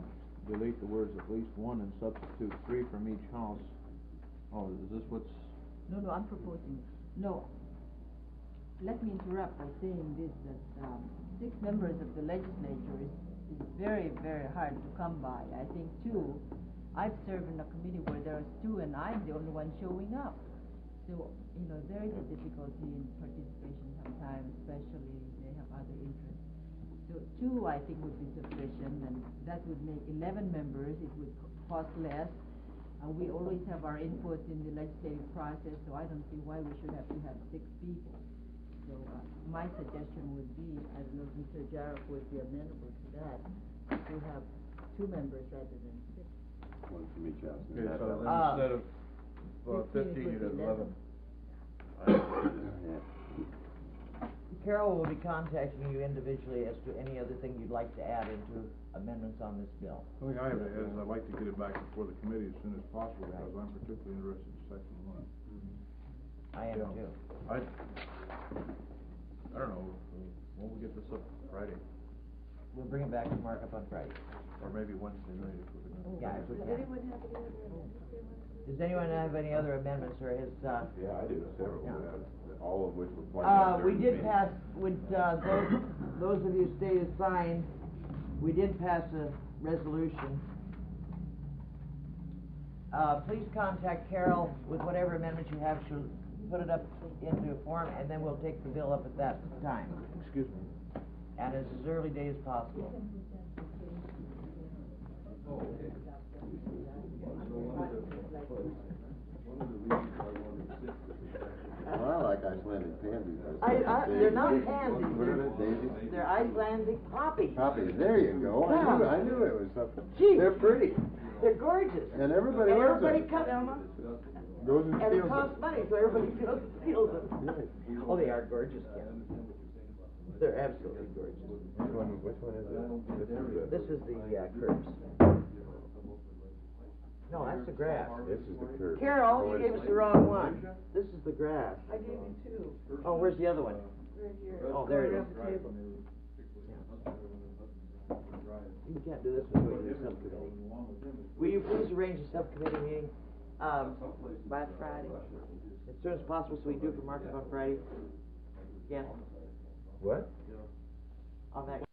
Speaker 5: delete the words at least one and substitute three from each house. Oh, is this what's,
Speaker 4: No, no, I'm proposing, no. Let me interrupt by saying this, that, um, six members of the legislature is, is very, very hard to come by. I think two, I've served in a committee where there are two and I'm the only one showing up. So, you know, there is a difficulty in participation sometimes, especially if they have other interests. So two, I think, would be sufficient, and that would make eleven members. It would co- cost less. Uh, we always have our input in the legislative process, so I don't see why we should have to have six people. So uh, my suggestion would be, I don't know if Mister Jarrett would be amenable to that, to have two members rather than six.
Speaker 7: One from each house.
Speaker 3: Okay, so then
Speaker 1: Uh,
Speaker 3: instead of, uh, fifteen, you'd have eleven.
Speaker 7: Yeah.
Speaker 1: Carol will be contacting you individually as to any other thing you'd like to add into amendments on this bill.
Speaker 3: The thing I have is I'd like to get it back before the committee as soon as possible, because I'm particularly interested in section one.
Speaker 1: I am
Speaker 3: Yeah.
Speaker 1: too.
Speaker 3: I, I don't know, won't we get this up Friday,
Speaker 1: We'll bring it back to markup on Friday.
Speaker 3: or maybe Wednesday night if we're gonna.
Speaker 1: Yeah, if we
Speaker 10: Does
Speaker 1: can.
Speaker 10: anyone have any other amendments they want?
Speaker 1: Does anyone have any other amendments or his, uh,
Speaker 7: Yeah, I do, several,
Speaker 1: Yeah.
Speaker 7: uh, all of which were pointed out
Speaker 1: uh, we
Speaker 7: during the
Speaker 1: did
Speaker 7: meeting.
Speaker 1: pass, would, uh, those, those of you stay assigned, we did pass a resolution. Uh, please contact Carol with whatever amendments you have, she'll put it up into a form, and then we'll take the bill up at that time.
Speaker 3: Excuse me.
Speaker 1: And it's as early day as possible.
Speaker 7: Well, I like Icelandic pansies.
Speaker 1: I, I, they're not
Speaker 7: Daisies.
Speaker 1: pansies,
Speaker 7: What are
Speaker 1: they're,
Speaker 7: they, daisies?
Speaker 1: they're Icelandic poppies.
Speaker 7: Poppies, there you go, I knew,
Speaker 1: Yeah.
Speaker 7: I knew it was something.
Speaker 1: Gee.
Speaker 7: They're pretty,
Speaker 1: They're gorgeous.
Speaker 7: and everybody
Speaker 1: And
Speaker 7: wears them.
Speaker 1: everybody comes, Elma,
Speaker 7: Goes and
Speaker 1: and it
Speaker 7: steals them.
Speaker 1: costs money, so everybody feels, feels them.
Speaker 7: Right.
Speaker 1: Oh, they are gorgeous, Ken. They're absolutely gorgeous.
Speaker 7: Which one, which one is it?
Speaker 1: This is the, uh, curbs. No, that's the grass.
Speaker 7: This is the curve.
Speaker 1: Carol,
Speaker 7: Oh,
Speaker 1: you
Speaker 7: it's-
Speaker 1: gave us the wrong one. This is the grass.
Speaker 10: I gave you two,
Speaker 1: Oh, where's the other one?
Speaker 10: right here.
Speaker 1: Oh, there it
Speaker 10: Right
Speaker 1: is.
Speaker 10: off the table.
Speaker 1: You can't do this before you do the subcommittee. Will you please arrange a subcommittee meeting, um, by Friday? As soon as possible, so we do it for markup on Friday? Yeah,
Speaker 7: What?
Speaker 1: on that.